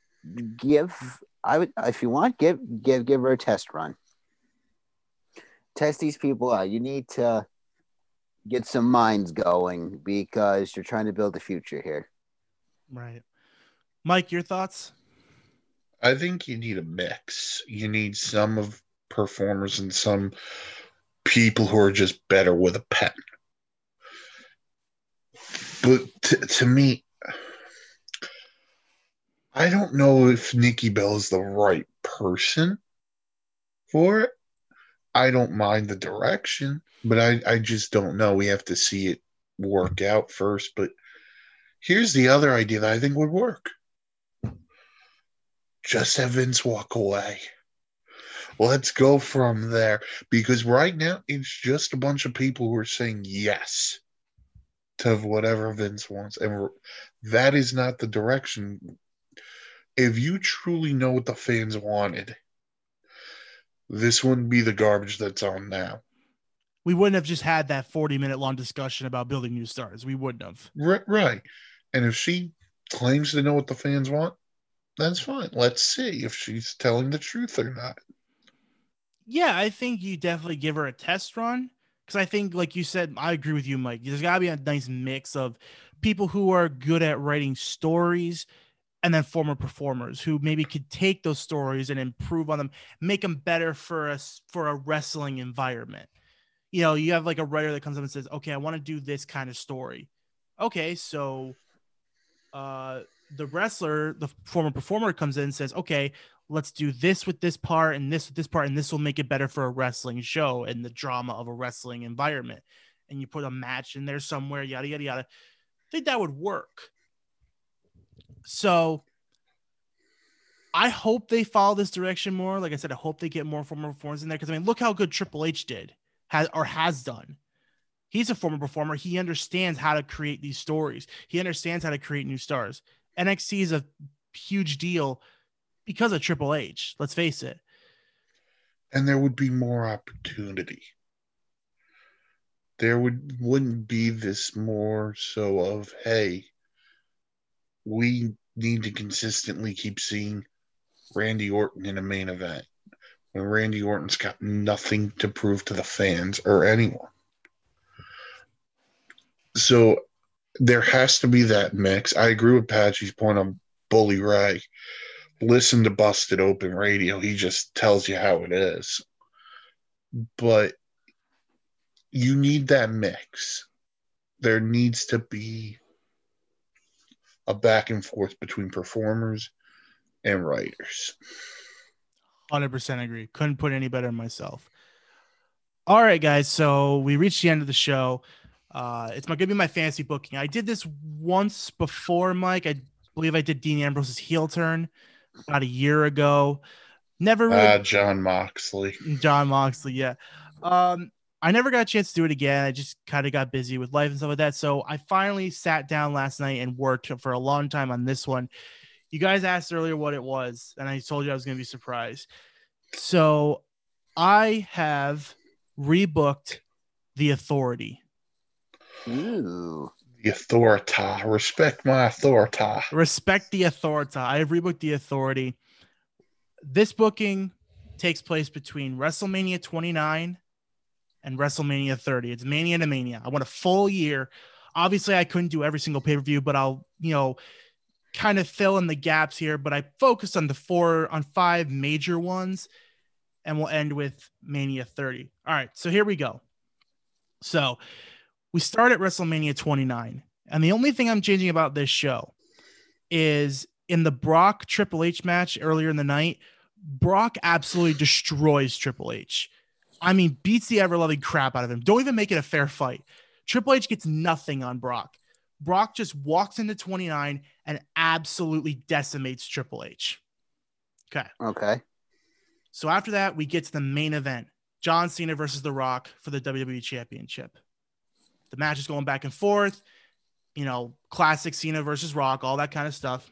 if you want, give her a test run. Test these people out. You need to get some minds going because you're trying to build the future here. Right. Mike, your thoughts? I think you need a mix. You need some of performers and some people who are just better with a pen. But to me, I don't know if Nikki Bella is the right person for it. I don't mind the direction, but I just don't know. We have to see it work out first. But here's the other idea that I think would work. Just have Vince walk away. Let's go from there. Because right now, it's just a bunch of people who are saying yes to whatever Vince wants. And that is not the direction. If you truly know what the fans wanted, this wouldn't be the garbage that's on now. We wouldn't have just had that 40-minute long discussion about building new stars. We wouldn't have. Right. And if she claims to know what the fans want, that's fine. Let's see if she's telling the truth or not. Yeah, I think you definitely give her a test run because I think, like you said, I agree with you, Mike. There's got to be a nice mix of people who are good at writing stories and then former performers who maybe could take those stories and improve on them, make them better for a wrestling environment. You know, you have like a writer that comes up and says, okay, I want to do this kind of story. Okay, so the wrestler, the former performer, comes in and says, okay, let's do this with this part and this with this part, and this will make it better for a wrestling show and the drama of a wrestling environment. And you put a match in there somewhere, yada, yada, yada. I think that would work. So I hope they follow this direction more. Like I said, I hope they get more former performers in there. Because I mean, look how good Triple H has done. He's a former performer. He understands how to create these stories. He understands how to create new stars. NXT is a huge deal because of Triple H. Let's face it. And there would be more opportunity. There wouldn't be this more so of, hey, we need to consistently keep seeing Randy Orton in a main event when Randy Orton's got nothing to prove to the fans or anyone. So there has to be that mix. I agree with Patchy's point on Bully Ray. Listen to Busted Open Radio. He just tells you how it is. But you need that mix. There needs to be a back and forth between performers and writers. 100% agree. Couldn't put any better myself. All right, guys. So we reached the end of the show. It's going to be my fantasy booking. I did this once before, Mike. I believe I did Dean Ambrose's heel turn about a year ago. Never really. John Moxley, yeah. I never got a chance to do it again. I just kind of got busy with life and stuff like that. So I finally sat down last night and worked for a long time on this one. You guys asked earlier what it was, and I told you I was going to be surprised. So I have rebooked The Authority. Ooh. The Authority. Respect my authority. Respect the authority. I have rebooked The Authority. This booking takes place between WrestleMania 29 and WrestleMania 30. It's Mania to Mania. I want a full year. Obviously, I couldn't do every single pay-per-view, but I'll, kind of fill in the gaps here. But I focused on 5 major ones, and we'll end with Mania 30. All right, so here we go. So we start at WrestleMania 29, and the only thing I'm changing about this show is in the Brock Triple H match earlier in the night, Brock absolutely destroys Triple H. I mean, beats the ever-loving crap out of him. Don't even make it a fair fight. Triple H gets nothing on Brock. Brock just walks into 29 and absolutely decimates Triple H. Okay. So after that, we get to the main event. John Cena versus The Rock for the WWE Championship. The match is going back and forth. Classic Cena versus Rock, all that kind of stuff.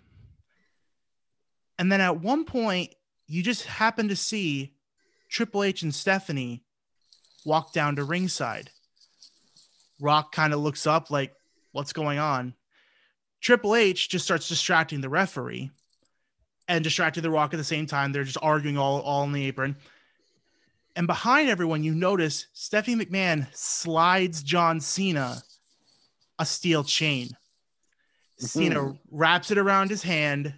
And then at one point, you just happen to see Triple H and Stephanie walk down to ringside. Rock kind of looks up like, what's going on? Triple H just starts distracting the referee and distracting The Rock at the same time. They're just arguing all in the apron. And behind everyone, you notice Stephanie McMahon slides John Cena a steel chain. Cena wraps it around his hand,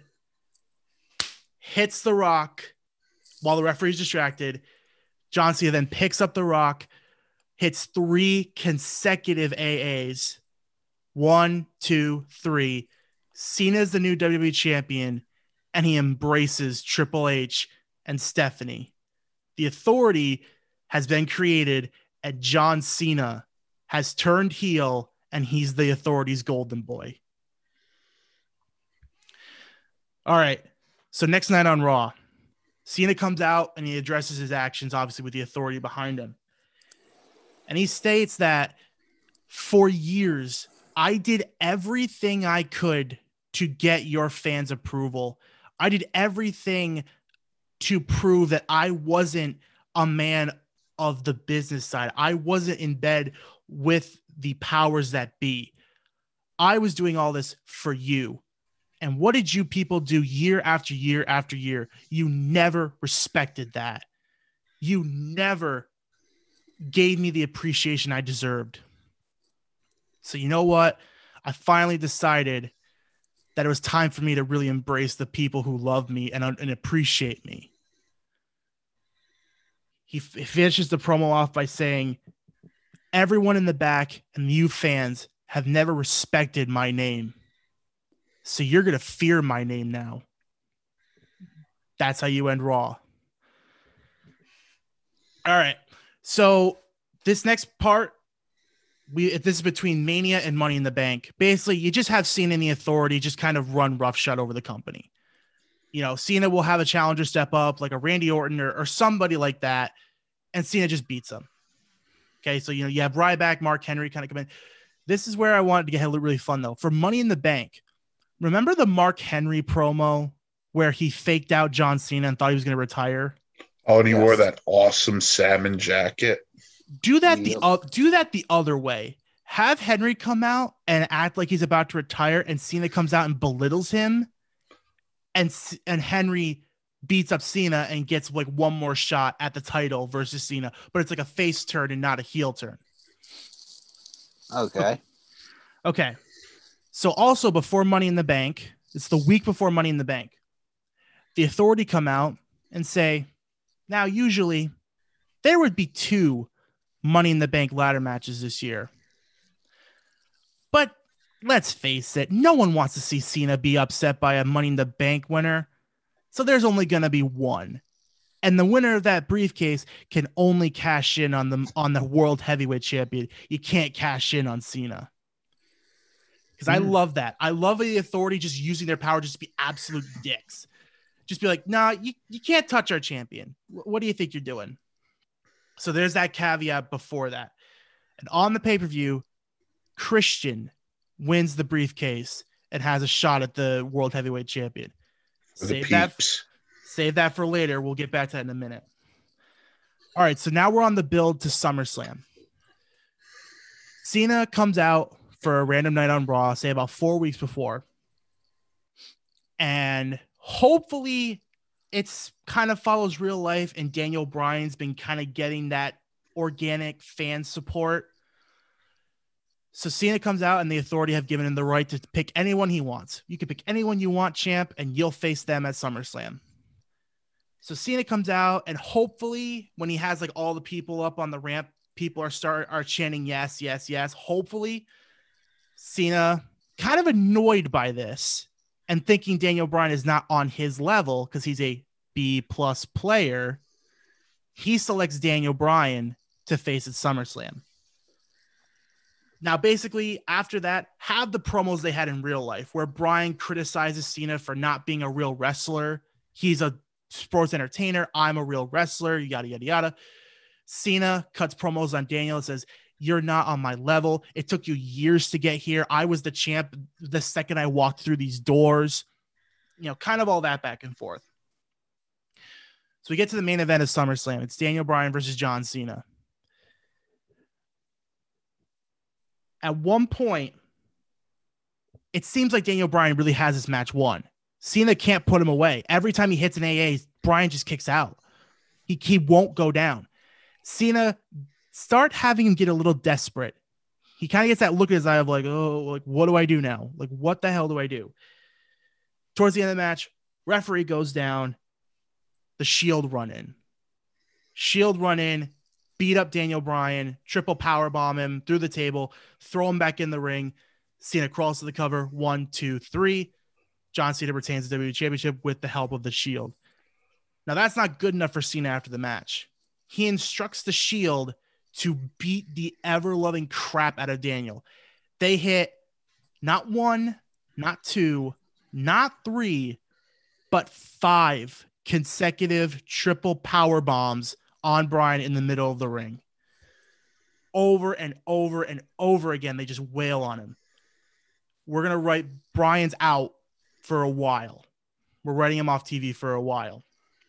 hits The Rock while the referee's distracted. John Cena then picks up The Rock, hits 3 consecutive AAs. 1, 2, 3. Cena's the new WWE champion, and he embraces Triple H and Stephanie. The Authority has been created, and John Cena has turned heel, and he's the Authority's golden boy. All right. So next night on Raw, Cena comes out and he addresses his actions, obviously with the Authority behind him. And he states that for years, I did everything I could to get your fans' approval. I did everything to prove that I wasn't a man of the business side. I wasn't in bed with the powers that be. I was doing all this for you. And what did you people do year after year after year? You never respected that. You never gave me the appreciation I deserved. So you know what? I finally decided that it was time for me to really embrace the people who love me and appreciate me. He finishes the promo off by saying, everyone in the back and you fans have never respected my name. So you're going to fear my name now. That's how you end Raw. All right. So this next part, this is between Mania and Money in the Bank. Basically, you just have Cena and the Authority just kind of run roughshod over the company. You know, Cena will have a challenger step up, like a Randy Orton or somebody like that, and Cena just beats him. Okay, so, you know, you have Ryback, Mark Henry kind of come in. This is where I wanted to get really fun, though. For Money in the Bank, remember the Mark Henry promo where he faked out John Cena and thought he was going to retire? Oh, and he wore that awesome salmon jacket. Do that the other way. Have Henry come out and act like he's about to retire, and Cena comes out and belittles him, and Henry beats up Cena and gets like one more shot at the title versus Cena, but it's like a face turn and not a heel turn. Okay. So also before Money in the Bank, it's the week before Money in the Bank, the Authority come out and say, now usually there would be 2 Money in the Bank ladder matches this year. But let's face it, no one wants to see Cena be upset by a Money in the Bank winner. So there's only going to be one. And the winner of that briefcase can only cash in on the World Heavyweight Champion. You can't cash in on Cena. Because I love that. I love the Authority just using their power just to be absolute dicks. Just be like, nah, you can't touch our champion. What do you think you're doing? So there's that caveat before that. And on the pay-per-view, Christian wins the briefcase and has a shot at the World Heavyweight Champion. Save that for later. We'll get back to that in a minute. All right, so now we're on the build to SummerSlam. Cena comes out for a random night on Raw, say about 4 weeks before. And hopefully it's kind of follows real life, and Daniel Bryan's been kind of getting that organic fan support. So Cena comes out, and the Authority have given him the right to pick anyone he wants. You can pick anyone you want, champ, and you'll face them at SummerSlam. So Cena comes out, and hopefully when he has like all the people up on the ramp, people are chanting yes, yes, yes. Hopefully Cena, kind of annoyed by this and thinking Daniel Bryan is not on his level because he's a B+ player, he selects Daniel Bryan to face at SummerSlam. Now, basically, after that, have the promos they had in real life where Bryan criticizes Cena for not being a real wrestler. He's a sports entertainer. I'm a real wrestler, yada, yada, yada. Cena cuts promos on Daniel and says, you're not on my level. It took you years to get here. I was the champ the second I walked through these doors. You know, kind of all that back and forth. So we get to the main event of SummerSlam. It's Daniel Bryan versus John Cena. At one point, it seems like Daniel Bryan really has this match won. Cena can't put him away. Every time he hits an AA, Bryan just kicks out. He won't go down. Cena start having him get a little desperate. He kind of gets that look in his eye of like, oh, like, what do I do now? Like, what the hell do I do? Towards the end of the match, referee goes down. The Shield run in. Beat up Daniel Bryan, triple powerbomb him through the table, throw him back in the ring. Cena crawls to the cover. 1, 2, 3. John Cena retains the WWE Championship with the help of the Shield. Now, that's not good enough for Cena after the match. He instructs the Shield to beat the ever-loving crap out of Daniel. They hit not 1, not 2, not 3, but 5 consecutive triple power bombs on Bryan in the middle of the ring. Over and over and over again, they just wail on him. We're going to write Bryan's out for a while. We're writing him off TV for a while.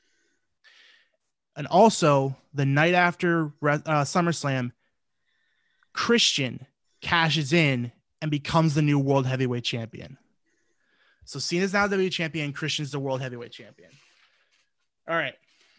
And also, the night after SummerSlam, Christian cashes in and becomes the new World Heavyweight Champion. So Cena's now the WWE Champion. Christian's the World Heavyweight Champion. All right.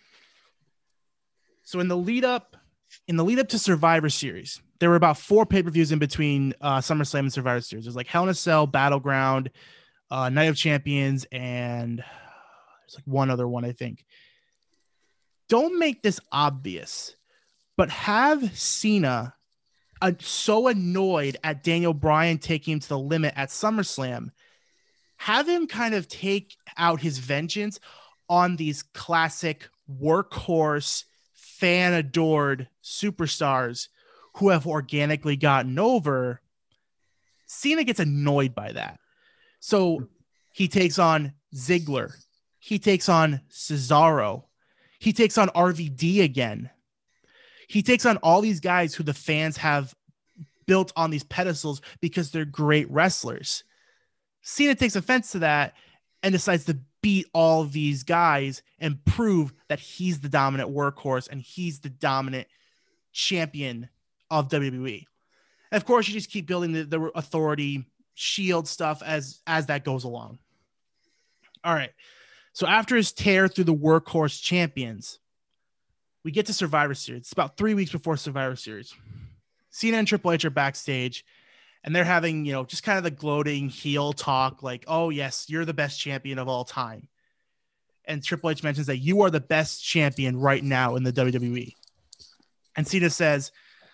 So in the lead up to Survivor Series, there were about 4 pay-per-views in between SummerSlam and Survivor Series. There's like Hell in a Cell, Battleground, Night of Champions, and there's like one other one, I think. Don't make this obvious, but have Cena so annoyed at Daniel Bryan taking him to the limit at SummerSlam, have him kind of take out his vengeance on these classic workhorse, fan adored superstars who have organically gotten over. Cena gets annoyed by that. So he takes on Ziggler. He takes on Cesaro. He takes on RVD again. He takes on all these guys who the fans have built on these pedestals because they're great wrestlers. Cena takes offense to that and decides to beat all of these guys and prove that he's the dominant workhorse and he's the dominant champion of WWE. And of course, you just keep building the authority Shield stuff as that goes along. All right. So after his tear through the workhorse champions, we get to Survivor Series. It's about 3 weeks before Survivor Series. Cena and Triple H are backstage, and they're having, just kind of the gloating heel talk, like, oh, yes, you're the best champion of all time. And Triple H mentions that you are the best champion right now in the WWE. And Cena says,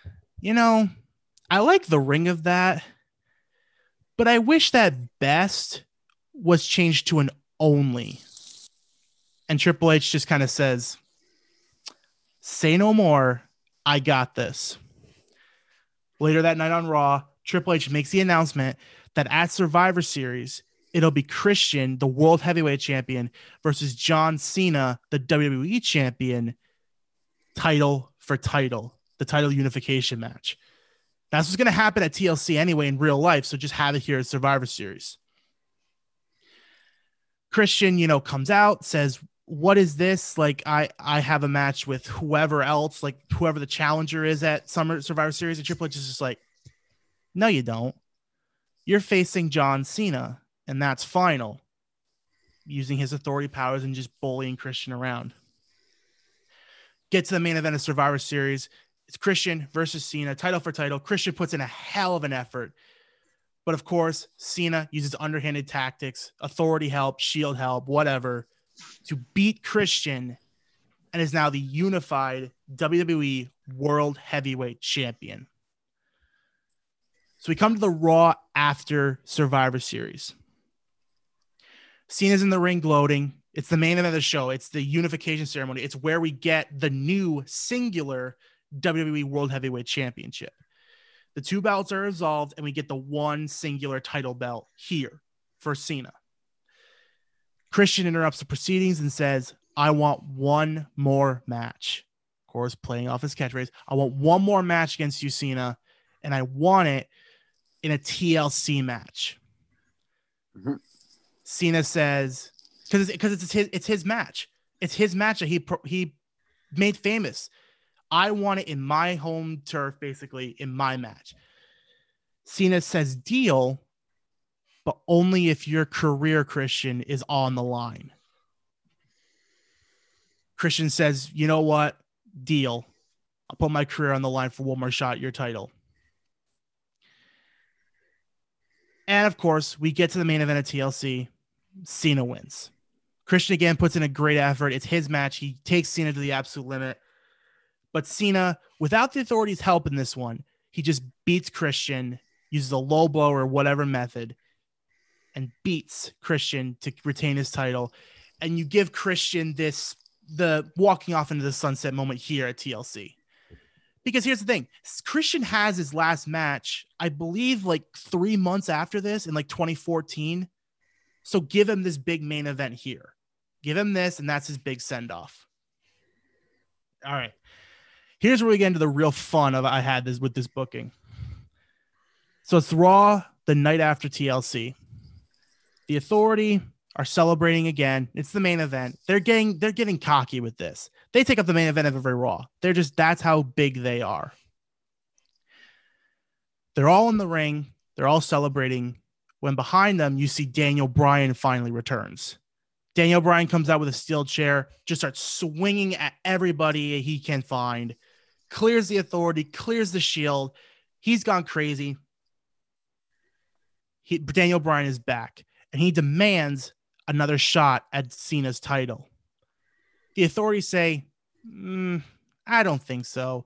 I like the ring of that, but I wish that best was changed to an only. And Triple H just kind of says, say no more. I got this. Later that night on Raw, Triple H makes the announcement that at Survivor Series, it'll be Christian, the World Heavyweight Champion, versus John Cena, the WWE Champion, title for title, the title unification match. That's what's going to happen at TLC anyway in real life, so just have it here at Survivor Series. Christian, comes out, says, what is this? Like, I have a match with whoever else, like whoever the challenger is at Survivor Series. And Triple H is just like, no, you don't. You're facing John Cena, and that's final. Using his authority powers and just bullying Christian around. Get to the main event of Survivor Series. It's Christian versus Cena, title for title. Christian puts in a hell of an effort. But of course, Cena uses underhanded tactics, authority help, Shield help, whatever, to beat Christian, and is now the unified WWE World Heavyweight Champion. So we come to the Raw after Survivor Series. Cena's in the ring gloating. It's the main event of the show. It's the unification ceremony. It's where we get the new singular WWE World Heavyweight Championship. The two belts are resolved, and we get the one singular title belt here for Cena. Christian interrupts the proceedings and says, I want one more match. Of course, playing off his catchphrase. I want one more match against you, Cena, and I want it in a TLC match. Mm-hmm. Cena says, because it's his match. It's his match that he made famous. I want it in my home turf, basically, in my match. Cena says, deal, but only if your career, Christian, is on the line. Christian says, you know what? Deal. I'll put my career on the line for one more shot at your title. And of course, we get to the main event of TLC. Cena wins. Christian again puts in a great effort. It's his match. He takes Cena to the absolute limit. But Cena, without the authorities' help in this one, he just beats Christian, uses a low blow or whatever method, and beats Christian to retain his title. And you give Christian the walking off into the sunset moment here at TLC. Because here's the thing. Christian has his last match, I believe, like 3 months after this in like 2014. So give him this big main event here. Give him this, and that's his big send-off. All right. Here's where we get into the real fun of I had this with this booking. So it's Raw the night after TLC. The Authority are celebrating again. It's the main event. They're getting cocky with this. They take up the main event of every Raw. That's how big they are. They're all in the ring. They're all celebrating. When behind them, you see Daniel Bryan finally returns. Daniel Bryan comes out with a steel chair, just starts swinging at everybody he can find, clears the Authority, clears the Shield. He's gone crazy. Daniel Bryan is back. and he demands another shot at Cena's title. The Authorities say, I don't think so.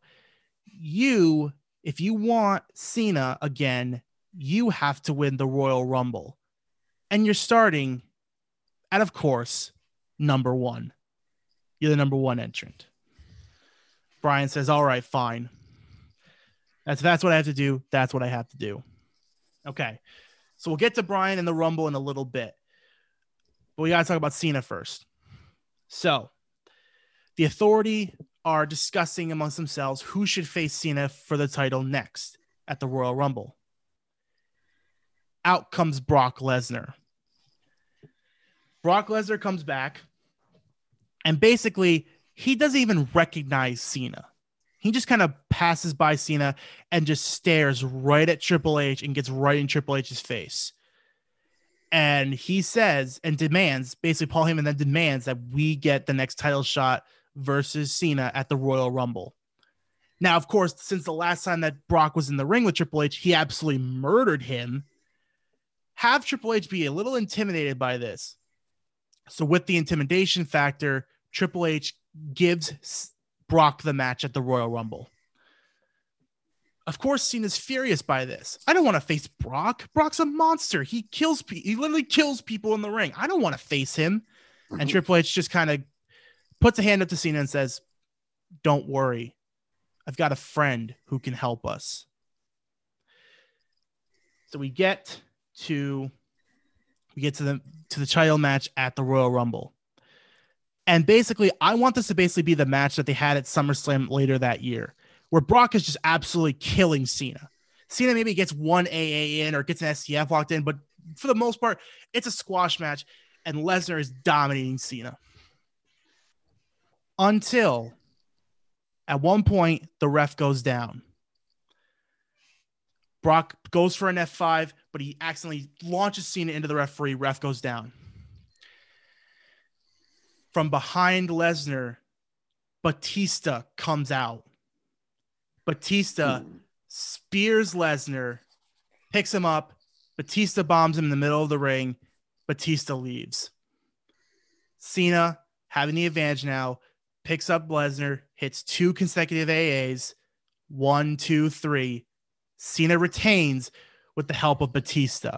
If you want Cena again, you have to win the Royal Rumble. And you're starting at, of course, number 1. You're the number 1 entrant. Bryan says, all right, fine. That's what I have to do. That's what I have to do. Okay. So we'll get to Bryan and the Rumble in a little bit. But we got to talk about Cena first. So the Authority are discussing amongst themselves who should face Cena for the title next at the Royal Rumble. Out comes Brock Lesnar. Brock Lesnar comes back, and basically he doesn't even recognize Cena. He just kind of passes by Cena and just stares right at Triple H and gets right in Triple H's face. And he says and demands, basically Paul Heyman then demands that we get the next title shot versus Cena at the Royal Rumble. Now, of course, since the last time that Brock was in the ring with Triple H, he absolutely murdered him. Have Triple H be a little intimidated by this. So with the intimidation factor, Triple H gives Brock the match at the Royal Rumble. Of course, Cena's furious by this. I don't want to face Brock. Brock's a monster. He literally kills people in the ring. I don't want to face him. And Triple H just kind of puts a hand up to Cena and says, don't worry. I've got a friend who can help us. So we get to the title match at the Royal Rumble. And basically, I want this to basically be the match that they had at SummerSlam later that year, where Brock is just absolutely killing Cena. Cena maybe gets one AA in or gets an STF locked in, but for the most part, it's a squash match, and Lesnar is dominating Cena. Until, at one point, the ref goes down. Brock goes for an F5, but he accidentally launches Cena into the referee. Ref goes down. From behind Lesnar, Batista comes out. Batista spears Lesnar, picks him up. Batista bombs him in the middle of the ring. Batista leaves. Cena, having the advantage now, picks up Lesnar, hits 2 consecutive AAs. 1, 2, 3. Cena retains with the help of Batista.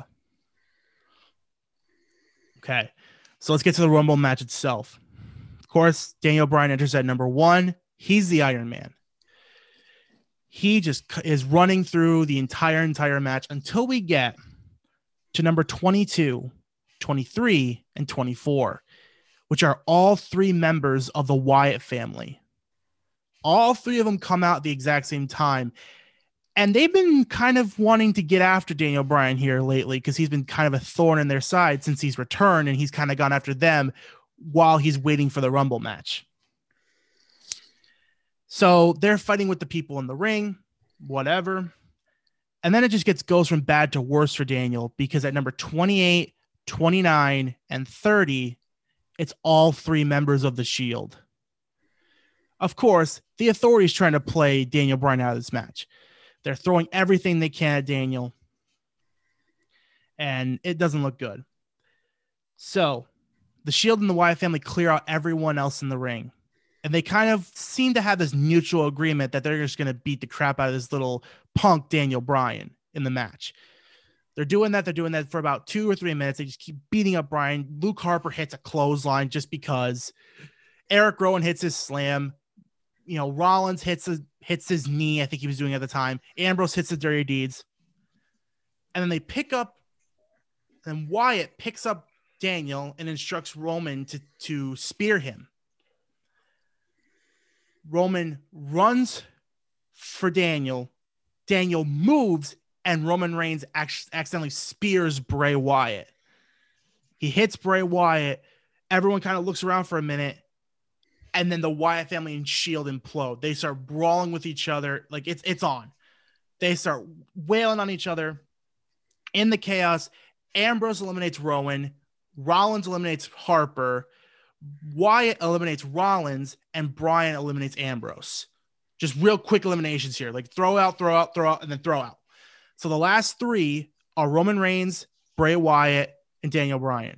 Okay, so let's get to the Rumble match itself. Of course, Daniel Bryan enters at number 1. He's the Iron Man. He just is running through the entire match until we get to number 22, 23, and 24, which are all 3 members of the Wyatt family. All 3 of them come out at the exact same time. And they've been kind of wanting to get after Daniel Bryan here lately because he's been kind of a thorn in their side since he's returned, and he's kind of gone after them while he's waiting for the Rumble match. So they're fighting with the people in the ring, whatever. And then it just goes from bad to worse for Daniel, because at number 28, 29, and 30, it's all 3 members of the Shield. Of course, the Authority is trying to play Daniel Bryan out of this match. They're throwing everything they can at Daniel, and it doesn't look good. So the Shield and the Wyatt family clear out everyone else in the ring, and they kind of seem to have this mutual agreement that they're just going to beat the crap out of this little punk Daniel Bryan in the match. They're doing that for about 2 or 3 minutes. They just keep beating up Bryan. Luke Harper hits a clothesline just because. Eric Rowan hits his slam. Rollins hits his knee, I think he was doing at the time. Ambrose hits the Dirty Deeds. And then Wyatt picks up Daniel and instructs Roman to spear him. Roman runs for Daniel. Daniel moves, and Roman Reigns accidentally spears Bray Wyatt. He hits Bray Wyatt. Everyone kind of looks around for a minute. And then the Wyatt family and Shield implode. They start brawling with each other. Like it's on. They start wailing on each other. In the chaos, Ambrose eliminates Rowan. Rollins eliminates Harper. Wyatt eliminates Rollins, and Bryan eliminates Ambrose. Just real quick eliminations here. Like throw out, and then throw out. So the last 3 are Roman Reigns, Bray Wyatt, and Daniel Bryan.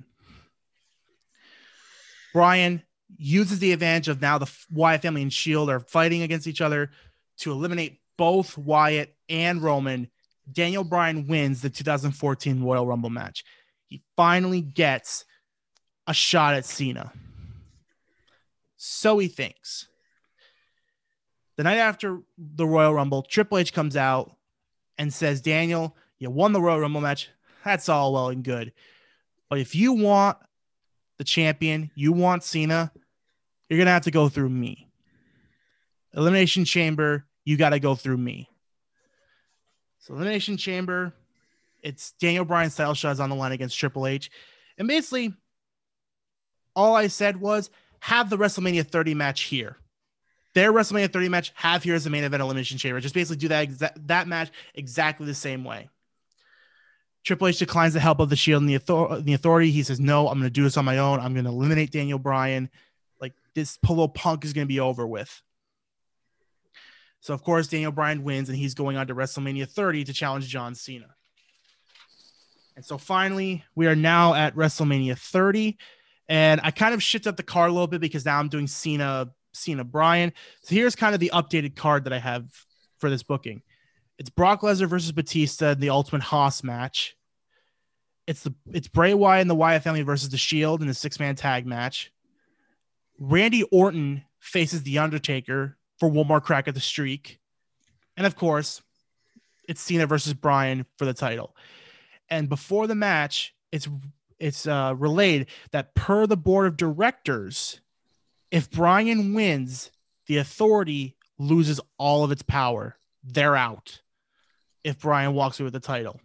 Bryan uses the advantage of now the Wyatt family and Shield are fighting against each other to eliminate both Wyatt and Roman. Daniel Bryan wins the 2014 Royal Rumble match. He finally gets a shot at Cena. So he thinks. The night after the Royal Rumble, Triple H comes out and says, Daniel, you won the Royal Rumble match. That's all well and good. But if you want the champion, you want Cena, you're going to have to go through me. Elimination Chamber, you got to go through me. So Elimination Chamber, it's Daniel Bryan's title shot is on the line against Triple H. And basically, all I said was have the WrestleMania 30 match here. Their WrestleMania 30 match, have here as the main event Elimination Chamber. Just basically do that match exactly the same way. Triple H declines the help of the Shield and the Authority. He says, no, I'm going to do this on my own. I'm going to eliminate Daniel Bryan. Like, this Polo Punk is going to be over with. So, of course, Daniel Bryan wins, and he's going on to WrestleMania 30 to challenge John Cena. And so, finally, we are now at WrestleMania 30. And I kind of shifted up the card a little bit because now I'm doing Cena Bryan. So, here's kind of the updated card that I have for this booking. It's Brock Lesnar versus Batista in the Ultimate Hoss match. It's Bray Wyatt and the Wyatt family versus the Shield in a 6-man tag match. Randy Orton faces The Undertaker for one more crack at the streak. And of course, it's Cena versus Bryan for the title. And before the match, it's relayed that per the board of directors, if Bryan wins, the Authority loses all of its power. They're out if Bryan walks away with the title.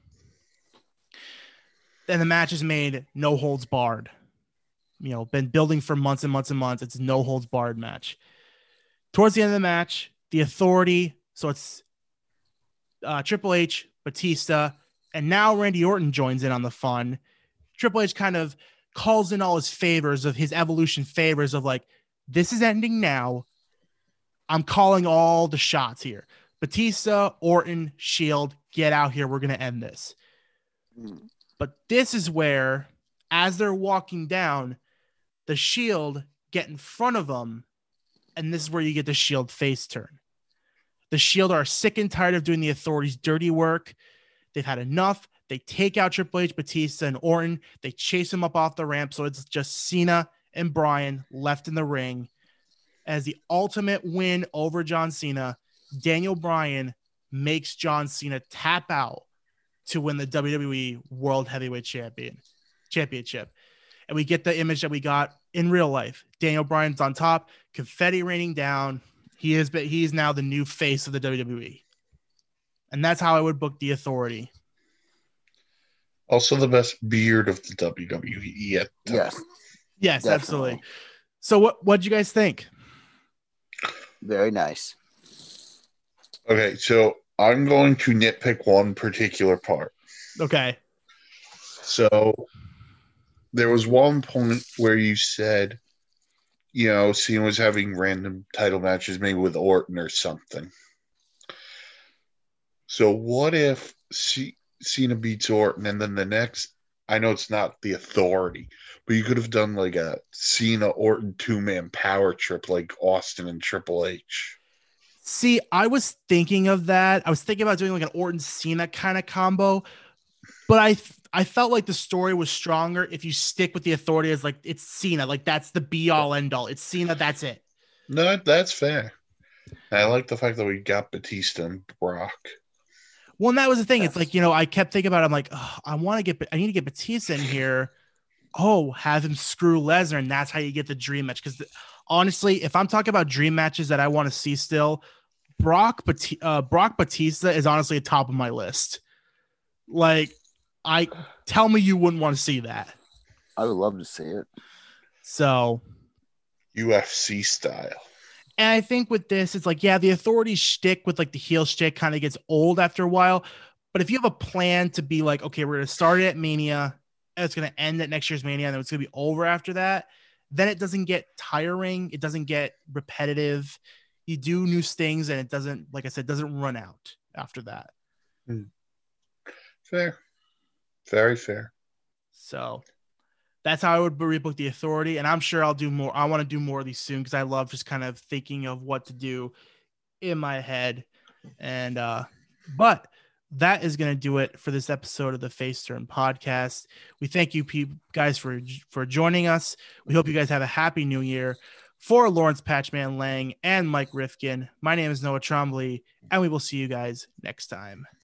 Then the match is made no holds barred. Been building for months and months and months. It's no holds barred match. Towards the end of the match, the Authority, so it's Triple H, Batista, and now Randy Orton joins in on the fun. Triple H kind of calls in all his favors of his Evolution favors of like, this is ending now. I'm calling all the shots here. Batista, Orton, Shield, get out here. We're going to end this. But this is where, as they're walking down, the Shield get in front of them, and this is where you get the Shield face turn. The Shield are sick and tired of doing the Authority's dirty work. They've had enough. They take out Triple H, Batista, and Orton. They chase him up off the ramp, so it's just Cena and Bryan left in the ring. As the ultimate win over John Cena, Daniel Bryan makes John Cena tap out to win the WWE World Heavyweight Championship. And we get the image that we got in real life. Daniel Bryan's on top, confetti raining down. He is now the new face of the WWE. And that's how I would book the Authority. Also the best beard of the WWE yet. Yes. Yes, Definitely. absolutely. So what'd you guys think? Very nice. Okay, so I'm going to nitpick one particular part. Okay. So there was one point where you said, Cena was having random title matches, maybe with Orton or something. So what if Cena beats Orton and then the next, I know it's not the Authority, but you could have done like a Cena Orton 2-man power trip like Austin and Triple H. See, I was thinking of that. I was thinking about doing like an Orton Cena kind of combo, but I felt like the story was stronger if you stick with the Authority as like it's Cena, like that's the be all end all. It's Cena, that's it. No, that's fair. I like the fact that we got Batista and Brock. Well, and that was the thing. It's like, I kept thinking about it. I'm like, I need to get Batista in here. Oh, have him screw Lesnar, and that's how you get the dream match. Because honestly, if I'm talking about dream matches that I want to see still, Brock Batista is honestly at top of my list. Like, tell me you wouldn't want to see that. I would love to see it. So UFC style. And I think with this, it's like, yeah, the Authority shtick with like the heel shtick kind of gets old after a while. But if you have a plan to be like, okay, we're going to start it at Mania, and it's going to end at next year's Mania, and then it's going to be over after that, then it doesn't get tiring. It doesn't get repetitive. You do new things, and it doesn't, like I said, doesn't run out after that. Fair. Very fair. So that's how I would rebook the Authority. And I'm sure I'll do more. I want to do more of these soon because I love just kind of thinking of what to do in my head. And, but that is going to do it for this episode of the Face Turn podcast. We thank you guys for joining us. We hope you guys have a happy new year. For Lawrence Patchman Lang and Mike Rifkin, my name is Noah Trombley, and we will see you guys next time.